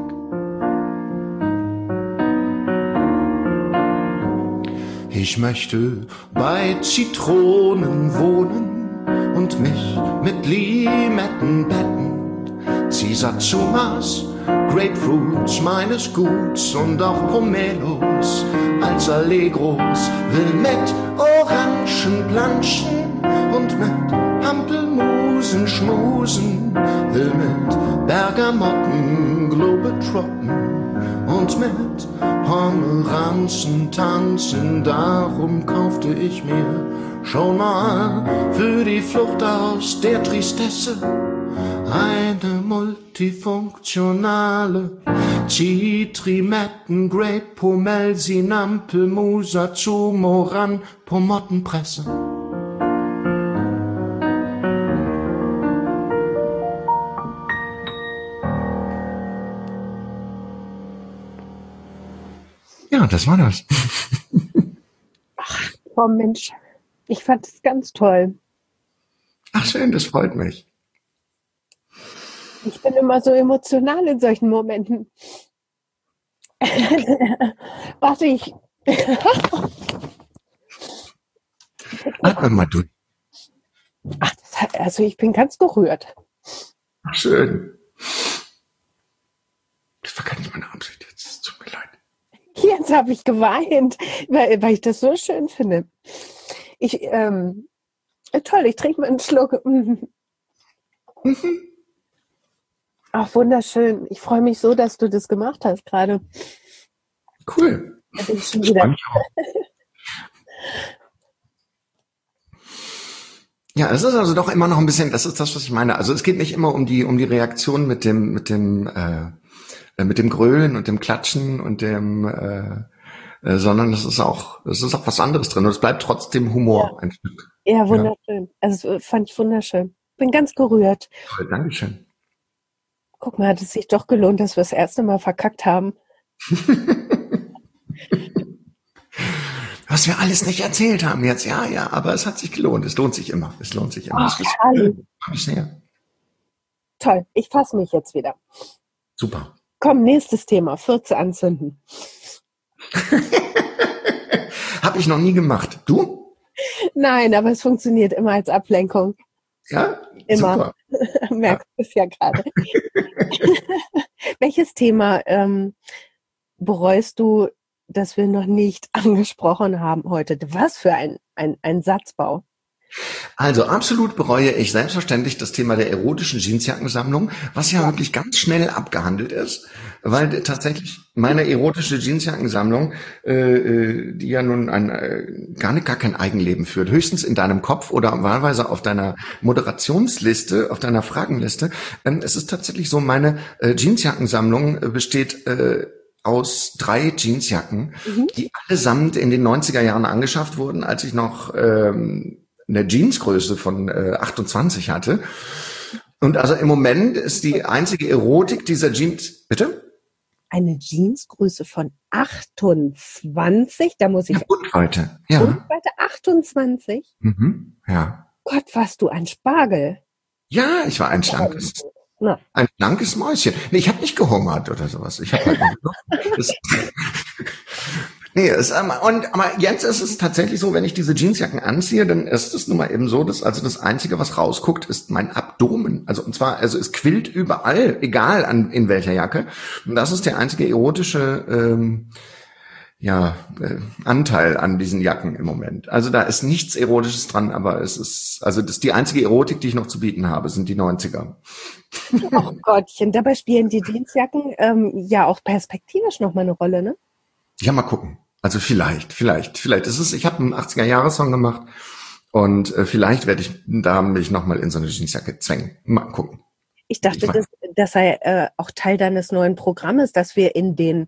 Ich möchte bei Zitronen wohnen und mich mit Limetten betten. Cisazumas, Grapefruits meines Guts und auch Pomelos als Allegros. Will mit Orangen planschen und mit Pampelmusen schmusen. Will mit Bergamotten globetrotten und mit Pomeranzen tanzen. Darum kaufte ich mir schon mal für die Flucht aus der Tristesse eine multifunktionale Zitrimetten, Grape, Pomel, Sinampel, Musa, Zumoran, Pomottenpresse. Ja, das war das. Ach, oh Mensch, ich fand es ganz toll. Ach schön, das freut mich. Ich bin immer so emotional in solchen Momenten. Warte, ich... Atme mal durch. Ach, das hat, also ich bin ganz gerührt. Ach schön. Das war gar nicht meine Absicht jetzt. Es tut mir leid. Jetzt habe ich geweint, weil, weil ich das so schön finde. Ich, ähm, toll, ich trinke mal einen Schluck. Mhm. Ach, wunderschön. Ich freue mich so, dass du das gemacht hast gerade. Cool. Da bin ich schon wieder. Ja, es ist also doch immer noch ein bisschen, das ist das, was ich meine. Also es geht nicht immer um die, um die Reaktion mit dem, mit dem, äh, mit dem Grölen und dem Klatschen und dem, äh, äh, sondern es ist auch, es ist auch was anderes drin und es bleibt trotzdem Humor Ja. ein Stück. Ja, wunderschön. Also das fand ich wunderschön. Bin ganz gerührt. Toll, Dankeschön. Guck mal, hat es sich doch gelohnt, dass wir das erste Mal verkackt haben. Was wir alles nicht erzählt haben jetzt, ja, ja, aber es hat sich gelohnt. Es lohnt sich immer. Es lohnt sich immer. Ach, Das ist herrlich. schön. Sehr. Toll, ich fasse mich jetzt wieder. Super. Komm, nächstes Thema, Fürze anzünden. Habe ich noch nie gemacht. Du? Nein, aber es funktioniert immer als Ablenkung. Ja? Immer. Super. Merkst du es ja gerade. Welches Thema ähm, bereust du, dass wir noch nicht angesprochen haben heute? Was für ein, ein, ein Satzbau. Also absolut bereue ich selbstverständlich das Thema der erotischen Jeansjackensammlung, was ja wirklich ganz schnell abgehandelt ist, weil tatsächlich meine erotische Jeansjackensammlung, äh, die ja nun ein, äh, gar nicht gar kein Eigenleben führt, höchstens in deinem Kopf oder wahlweise auf deiner Moderationsliste, auf deiner Fragenliste. Ähm, es ist tatsächlich so, meine äh, Jeansjackensammlung äh, besteht äh, aus drei Jeansjacken, mhm. die allesamt in den neunziger Jahren angeschafft wurden, als ich noch ähm, eine Jeansgröße von äh, achtundzwanzig hatte. Und also im Moment ist die einzige Erotik dieser Jeans... Bitte? Eine Jeansgröße von achtundzwanzig? Da muss ich... Ja, Bundweite. Ja. Bundweite achtundzwanzig? Mhm, ja. Gott, warst du ein Spargel. Ja, ich war ein schlankes... Na. Ein schlankes Mäuschen. Nee, ich habe nicht gehungert oder sowas. Ich habe halt das, nee, es, ähm, und aber jetzt ist es tatsächlich so, wenn ich diese Jeansjacken anziehe, dann ist es nun mal eben so, dass also das Einzige, was rausguckt, ist mein Abdomen. Also und zwar, also es quillt überall, egal an in welcher Jacke. Und das ist der einzige erotische ähm, ja, äh, Anteil an diesen Jacken im Moment. Also da ist nichts Erotisches dran, aber es ist, also das die einzige Erotik, die ich noch zu bieten habe, sind die neunziger. Oh Gottchen, dabei spielen die Jeansjacken ähm, ja auch perspektivisch nochmal eine Rolle, ne? Ja, mal gucken. Also vielleicht, vielleicht, vielleicht ist es, ich habe einen achtziger-Jahre-Song gemacht und äh, vielleicht werde ich da mich nochmal in so eine Jeansjacke zwängen. Mal gucken. Ich dachte, ich das, das sei äh, auch Teil deines neuen Programmes, dass wir in den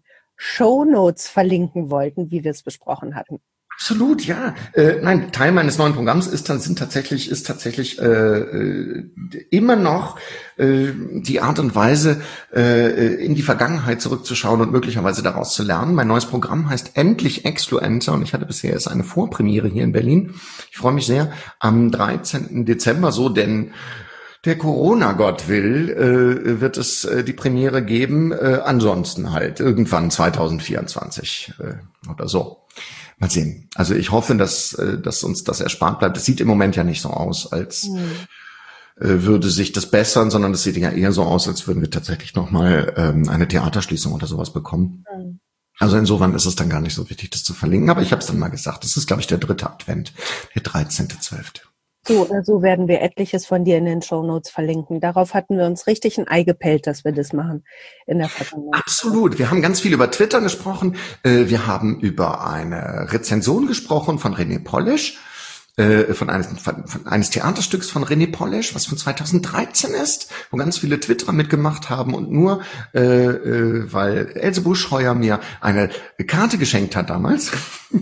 Shownotes verlinken wollten, wie wir es besprochen hatten. Absolut, ja. Äh, nein, Teil meines neuen Programms ist dann sind tatsächlich ist tatsächlich äh, äh, immer noch äh, die Art und Weise, äh, in die Vergangenheit zurückzuschauen und möglicherweise daraus zu lernen. Mein neues Programm heißt Endlich Exfluencer und ich hatte bisher erst eine Vorpremiere hier in Berlin. Ich freue mich sehr am dreizehnten Dezember so, denn der Corona-Gott will, äh, wird es äh, die Premiere geben. Äh, ansonsten halt irgendwann zwanzig vierundzwanzig äh, oder so. Mal sehen. Also ich hoffe, dass, äh, dass uns das erspart bleibt. Es sieht im Moment ja nicht so aus, als mhm. äh, würde sich das bessern, sondern es sieht ja eher so aus, als würden wir tatsächlich nochmal ähm, eine Theaterschließung oder sowas bekommen. Mhm. Also insofern ist es dann gar nicht so wichtig, das zu verlinken. Aber ich habe es dann mal gesagt. Das ist, glaube ich, der dritte Advent, der dreizehnte zwölfte So oder so werden wir etliches von dir in den Shownotes verlinken. Darauf hatten wir uns richtig ein Ei gepellt, dass wir das machen in der Vergangenheit. Absolut. Wir haben ganz viel über Twitter gesprochen. Wir haben über eine Rezension gesprochen von René Polish, von eines, von eines Theaterstücks von René Polish, was von zweitausenddreizehn ist, wo ganz viele Twitterer mitgemacht haben und nur, äh, weil Else Buschheuer mir eine Karte geschenkt hat damals.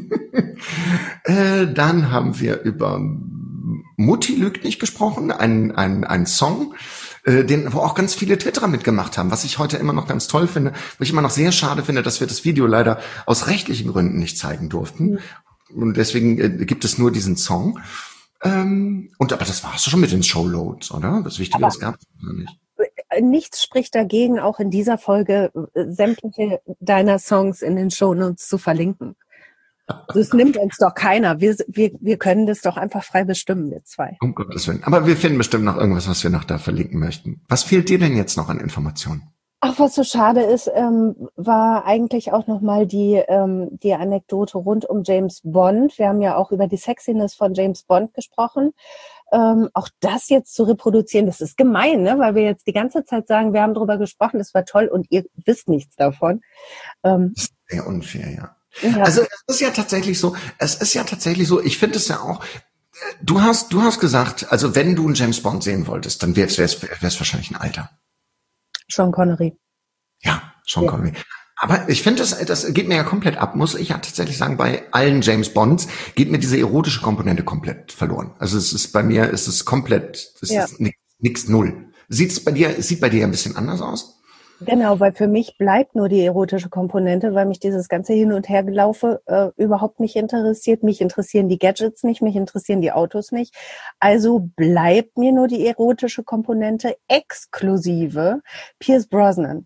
äh, dann haben wir über Mutti lügt nicht gesprochen, ein, ein, ein Song, äh, den, wo auch ganz viele Twitterer mitgemacht haben, was ich heute immer noch ganz toll finde, wo ich immer noch sehr schade finde, dass wir das Video leider aus rechtlichen Gründen nicht zeigen durften. Mhm. Und deswegen äh, gibt es nur diesen Song. Ähm, und aber das war's schon mit den Showloads, oder? Das Wichtigeres gab es noch nicht. Nichts spricht dagegen, auch in dieser Folge äh, sämtliche deiner Songs in den Shownotes zu verlinken. Das nimmt uns doch keiner. Wir, wir, wir können das doch einfach frei bestimmen, wir zwei. Um Gottes Willen. Aber wir finden bestimmt noch irgendwas, was wir noch da verlinken möchten. Was fehlt dir denn jetzt noch an Informationen? Ach, was so schade ist, ähm, war eigentlich auch nochmal die, ähm, die Anekdote rund um James Bond. Wir haben ja auch über die Sexiness von James Bond gesprochen. Ähm, auch das jetzt zu reproduzieren, das ist gemein, ne? Weil wir jetzt die ganze Zeit sagen, wir haben darüber gesprochen, das war toll und ihr wisst nichts davon. Ähm, das ist sehr unfair, ja. Ja. Also es ist ja tatsächlich so, es ist ja tatsächlich so, ich finde es ja auch, du hast du hast gesagt, also wenn du einen James Bond sehen wolltest, dann wäre es wahrscheinlich ein Alter. Sean Connery. Ja, Sean Ja. Connery. Aber ich finde, das, das geht mir ja komplett ab, muss ich ja tatsächlich sagen, bei allen James Bonds geht mir diese erotische Komponente komplett verloren. Also es ist bei mir, ist es komplett, es Ja. ist nix, nix null. Sieht es bei dir, es sieht bei dir ein bisschen anders aus? Genau, weil für mich bleibt nur die erotische Komponente, weil mich dieses ganze Hin- und Hergelaufe äh, überhaupt nicht interessiert. Mich interessieren die Gadgets nicht, mich interessieren die Autos nicht. Also bleibt mir nur die erotische Komponente exklusive Pierce Brosnan.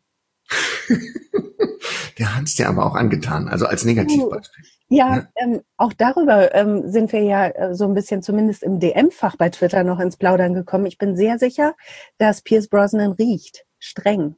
Der hat's dir aber auch angetan, also als Negativbeispiel. Ja, Ja. ähm, auch darüber ähm, sind wir ja äh, so ein bisschen zumindest im D M-Fach bei Twitter noch ins Plaudern gekommen. Ich bin sehr sicher, dass Pierce Brosnan riecht. Streng.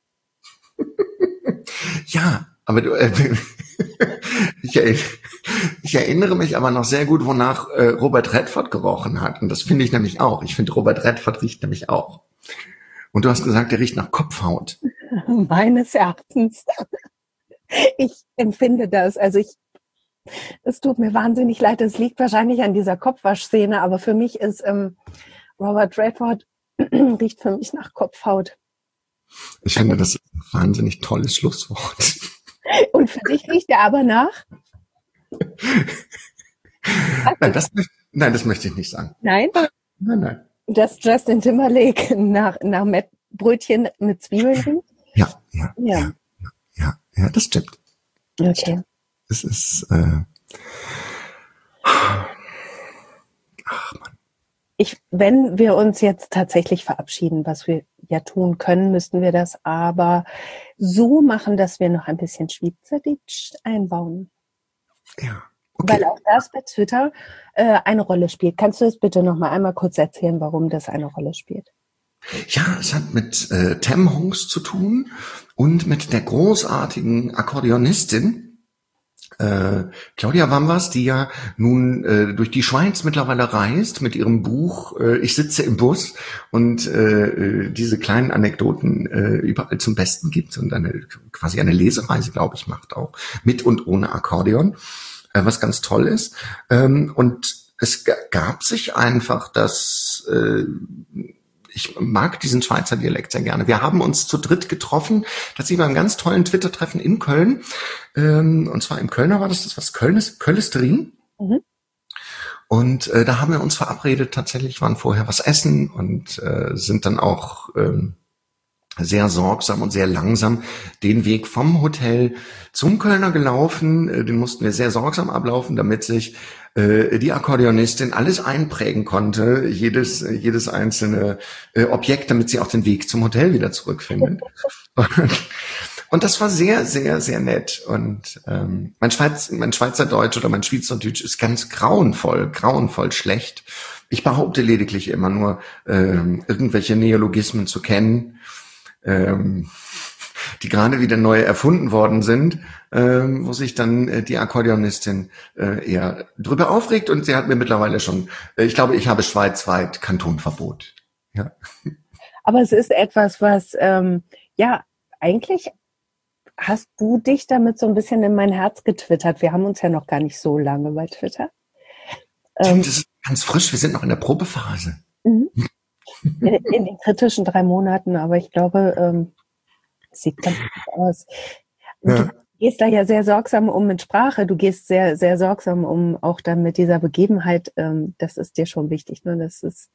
Ja, aber du, äh, ich, er- ich erinnere mich aber noch sehr gut, wonach äh, Robert Redford gerochen hat. Und das finde ich nämlich auch. Ich finde, Robert Redford riecht nämlich auch. Und du hast gesagt, der riecht nach Kopfhaut. Meines Erachtens. Ich empfinde das. Also ich, es tut mir wahnsinnig leid. Es liegt wahrscheinlich an dieser Kopfwaschszene, aber für mich ist ähm, Robert Redford riecht für mich nach Kopfhaut. Ich finde, das ist ein wahnsinnig tolles Schlusswort. Und für dich riecht er aber nach? Nein, das, möcht- nein, das möchte ich nicht sagen. Nein? Nein, nein. Dass Justin Timberlake nach, nach Mettbrötchen mit Zwiebeln riecht? Ja, ja, Ja. ja, ja, ja, das stimmt. Okay. Es ist, äh, ach man. Ich, wenn wir uns jetzt tatsächlich verabschieden, was wir ja tun können, müssten wir das aber so machen, dass wir noch ein bisschen Schweizerdeutsch einbauen. Ja, okay. Weil auch das bei Twitter äh, eine Rolle spielt. Kannst du das bitte noch mal einmal kurz erzählen, warum das eine Rolle spielt? Ja, es hat mit äh, Temhongs zu tun und mit der großartigen Akkordeonistin äh, Claudia Wambers, die ja nun äh, durch die Schweiz mittlerweile reist mit ihrem Buch äh, Ich sitze im Bus und äh, äh, diese kleinen Anekdoten äh, überall zum Besten gibt und eine quasi eine Lesereise, glaube ich, macht auch mit und ohne Akkordeon, äh, was ganz toll ist. Ähm, und es g- gab sich einfach das äh, ich mag diesen Schweizer Dialekt sehr gerne. Wir haben uns zu dritt getroffen, tatsächlich beim ganz tollen Twitter-Treffen in Köln. Ähm, und zwar im Kölner war das, das was Köln ist, Köllisterin. Mhm. Und äh, da haben wir uns verabredet, tatsächlich waren vorher was essen und äh, sind dann auch ähm, sehr sorgsam und sehr langsam den Weg vom Hotel zum Kölner gelaufen. Äh, den mussten wir sehr sorgsam ablaufen, damit sich äh, die Akkordeonistin alles einprägen konnte, jedes jedes einzelne äh, Objekt, damit sie auch den Weg zum Hotel wieder zurückfindet. Und das war sehr, sehr, sehr nett. Und ähm, mein, Schweiz, mein Schweizerdeutsch oder mein Schweizerdeutsch ist ganz grauenvoll, grauenvoll schlecht. Ich behaupte lediglich immer nur, ähm, irgendwelche Neologismen zu kennen, ähm, die gerade wieder neu erfunden worden sind, ähm, wo sich dann äh, die Akkordeonistin äh, eher drüber aufregt. Und sie hat mir mittlerweile schon, äh, ich glaube, ich habe schweizweit Kantonverbot. Ja. Aber es ist etwas, was, ähm, ja, eigentlich hast du dich damit so ein bisschen in mein Herz getwittert. Wir haben uns ja noch gar nicht so lange bei Twitter. Ähm, das ist ganz frisch, wir sind noch in der Probephase. Mhm. In, in den kritischen drei Monaten, aber ich glaube, ähm, es sieht ganz gut aus. Ja. Du gehst da ja sehr sorgsam um mit Sprache, du gehst sehr, sehr sorgsam um auch dann mit dieser Begebenheit, ähm, das ist dir schon wichtig, ne? Das ist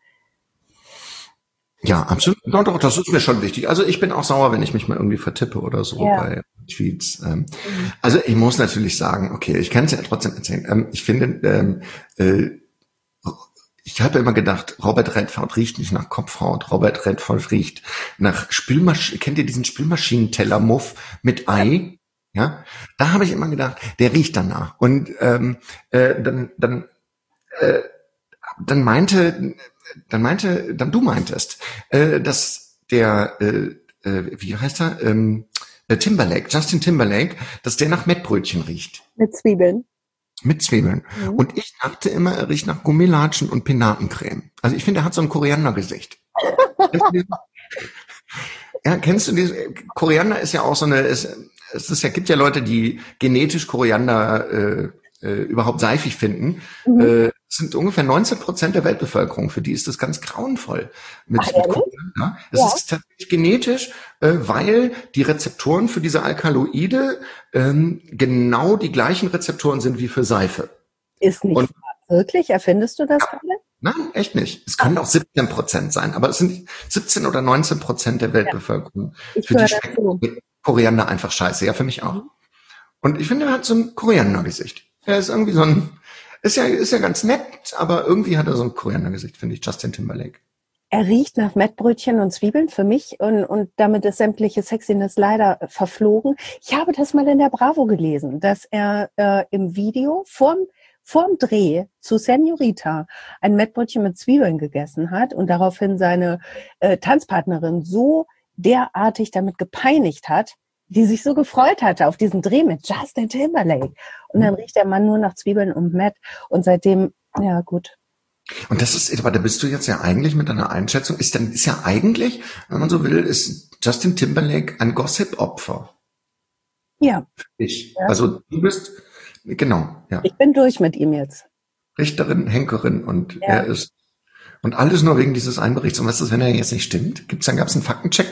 Ja, absolut. Doch, doch, das ist mir schon wichtig. Also ich bin auch sauer, wenn ich mich mal irgendwie vertippe oder so ja. bei Tweets. Ähm, mhm. Also ich muss natürlich sagen, okay, ich kann es ja trotzdem erzählen. Ähm, ich finde, ähm, äh, ich habe immer gedacht, Robert Redford riecht nicht nach Kopfhaut. Robert Redford riecht nach Spülmaschinen. Kennt ihr diesen Spülmaschinenteller-Muff mit Ei? Ja, da habe ich immer gedacht, der riecht danach. Und ähm, äh, dann, dann, äh, dann meinte, dann meinte, dann du meintest, äh, dass der, äh, äh, wie heißt er, ähm, äh, Timberlake, Justin Timberlake, dass der nach Mettbrötchen riecht. Mit Zwiebeln. Mit Zwiebeln. Mhm. Und ich dachte immer, er riecht nach Gummilatschen und Pinatencreme. Also ich finde, er hat so ein Koriandergesicht. Ja, kennst du diese? Koriander ist ja auch so eine, es, es ist ja, gibt ja Leute, die genetisch Koriander äh, äh, überhaupt seifig finden. Mhm. Äh, es sind ungefähr neunzehn Prozent der Weltbevölkerung, für die ist das ganz grauenvoll. Mit, Ach, mit Koriander. Es ja. ist tatsächlich genetisch, äh, weil die Rezeptoren für diese Alkaloide ähm, genau die gleichen Rezeptoren sind wie für Seife. Ist nicht Und, wirklich? Erfindest du das ja. gerade? Nein, echt nicht. Es können auch siebzehn Prozent sein, aber es sind siebzehn oder neunzehn Prozent der Weltbevölkerung. Ja. Für die schmeckt Koriander einfach scheiße. Ja, für mich auch. Mhm. Und ich finde, er hat so ein Koriandergesicht. Er ist irgendwie so ein, ist ja, ist ja ganz nett, aber irgendwie hat er so ein Koriandergesicht, finde ich, Justin Timberlake. Er riecht nach Mettbrötchen und Zwiebeln für mich und, und damit ist sämtliche Sexiness leider verflogen. Ich habe das mal in der Bravo gelesen, dass er äh, im Video vorm, vorm Dreh zu Senorita ein Mettbrötchen mit Zwiebeln gegessen hat und daraufhin seine äh, Tanzpartnerin so derartig damit gepeinigt hat, die sich so gefreut hatte auf diesen Dreh mit Justin Timberlake. Und dann riecht der Mann nur nach Zwiebeln und Mett und seitdem, ja gut. Und das ist, aber da bist du jetzt ja eigentlich mit deiner Einschätzung, ist dann, ist ja eigentlich, wenn man so will, ist Justin Timberlake ein Gossip-Opfer. Ja. Ich. Ja. Also du bist, genau, ja. Ich bin durch mit ihm jetzt. Richterin, Henkerin und ja. er ist, und alles nur wegen dieses einen Berichts. Und was ist, wenn er jetzt nicht stimmt? Gibt's dann, gab's einen Faktencheck?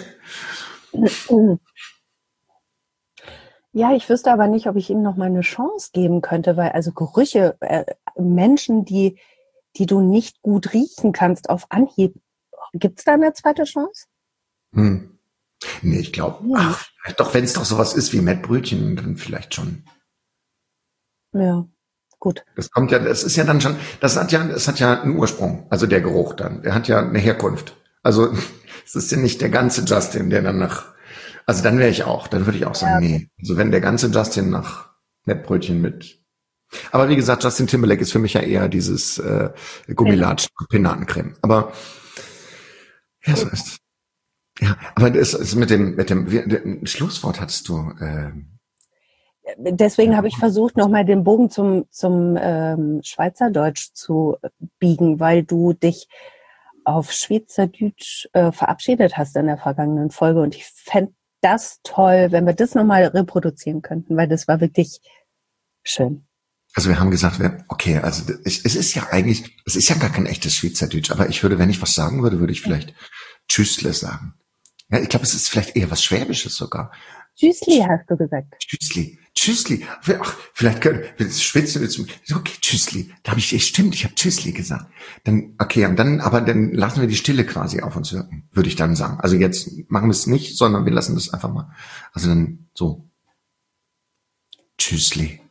Ja, ich wüsste aber nicht, ob ich ihm noch mal eine Chance geben könnte, weil also Gerüche, äh, Menschen, die die du nicht gut riechen kannst auf Anhieb, gibt's da eine zweite Chance? Hm. Nee, ich glaube, ja. ach, doch, wenn es doch sowas ist wie Mettbrötchen, dann vielleicht schon. Ja, gut. Das kommt ja, das ist ja dann schon, das hat ja, es hat ja einen Ursprung, also der Geruch dann, der hat ja eine Herkunft. Also es ist ja nicht der ganze Justin, der dann nach, also dann wäre ich auch, dann würde ich auch sagen, ja. nee. Also wenn der ganze Justin nach Mettbrötchen mit, aber wie gesagt, Justin Timberlake ist für mich ja eher dieses äh, Gummilatsch, Pinatencreme. Aber ja, so ist es. Ja, aber das ist mit dem mit dem, dem Schlusswort hattest du. Äh, Deswegen habe ich versucht, nochmal den Bogen zum zum ähm, Schweizerdeutsch zu biegen, weil du dich auf Schweizerdeutsch äh, verabschiedet hast in der vergangenen Folge und ich fände das toll, wenn wir das nochmal reproduzieren könnten, weil das war wirklich schön. Also wir haben gesagt, okay, also es ist ja eigentlich, es ist ja gar kein echtes Schweizerdeutsch, aber ich würde, wenn ich was sagen würde, würde ich vielleicht Tschüssle sagen. Ja, ich glaube, es ist vielleicht eher was Schwäbisches sogar. Tschüssli hast du gesagt. Tschüssli, Tschüssli. Ach, vielleicht können, schwitzt du jetzt. Okay, Tschüssli. Da habe ich, echt stimmt, ich habe Tschüssli gesagt. Dann, okay, und dann, aber dann lassen wir die Stille quasi auf uns wirken, würde ich dann sagen. Also jetzt machen wir es nicht, sondern wir lassen das einfach mal. Also dann so. Tschüssli.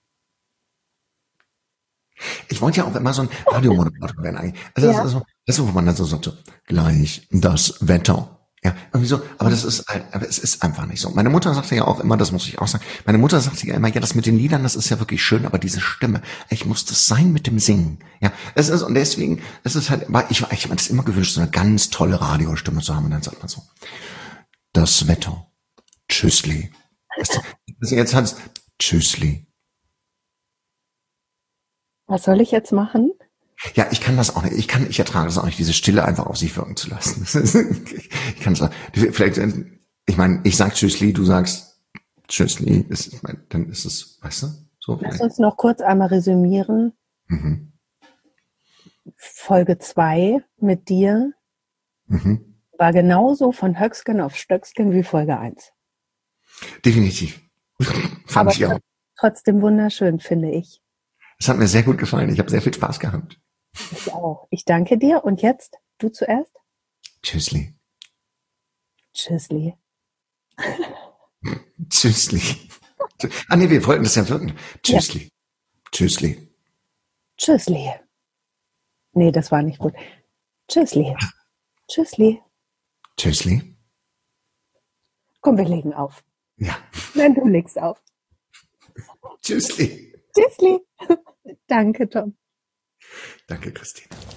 Ich wollte ja auch immer so ein Radiomoderator werden eigentlich. Also Ja. das ist so, das ist so, wo man dann so sagt, so, gleich das Wetter. Ja, irgendwie so, aber das ist halt, aber es ist einfach nicht so. Meine Mutter sagte ja auch immer, das muss ich auch sagen, meine Mutter sagte ja immer, ja, das mit den Liedern, das ist ja wirklich schön, aber diese Stimme, ich muss das sein mit dem Singen. Ja, es ist, und deswegen, es ist halt, ich, ich habe mir das immer gewünscht, so eine ganz tolle Radiostimme zu haben, und dann sagt man so, das Wetter, Tschüssli. Also jetzt hat's, Tschüssli. Was soll ich jetzt machen? Ja, ich kann das auch nicht. Ich kann, ich ertrage das auch nicht, diese Stille einfach auf sich wirken zu lassen. Ich kann es auch. Vielleicht, ich meine, ich sag Tschüssli, du sagst Tschüssli. Ist, ich mein, dann ist es, weißt du, so. Lass uns noch kurz einmal resümieren. Mhm. Folge zwei mit dir Mhm. war genauso von Höcksken auf Stöcksken wie Folge eins. Definitiv. Fand Aber ich auch. trotzdem wunderschön, finde ich. Es hat mir sehr gut gefallen. Ich habe sehr viel Spaß gehabt. Ich auch. Ich danke dir. Und jetzt du zuerst? Tschüssli. Tschüssli. Tschüssli. Ah nee, wir wollten das ja wirken. Tschüssli. Ja. Tschüssli. Tschüssli. Nee, das war nicht gut. Tschüssli. Tschüssli. Tschüssli. Komm, wir legen auf. Ja. Nein, du legst auf. Tschüssli. Tschüssli. Danke, Tom. Danke, Christine.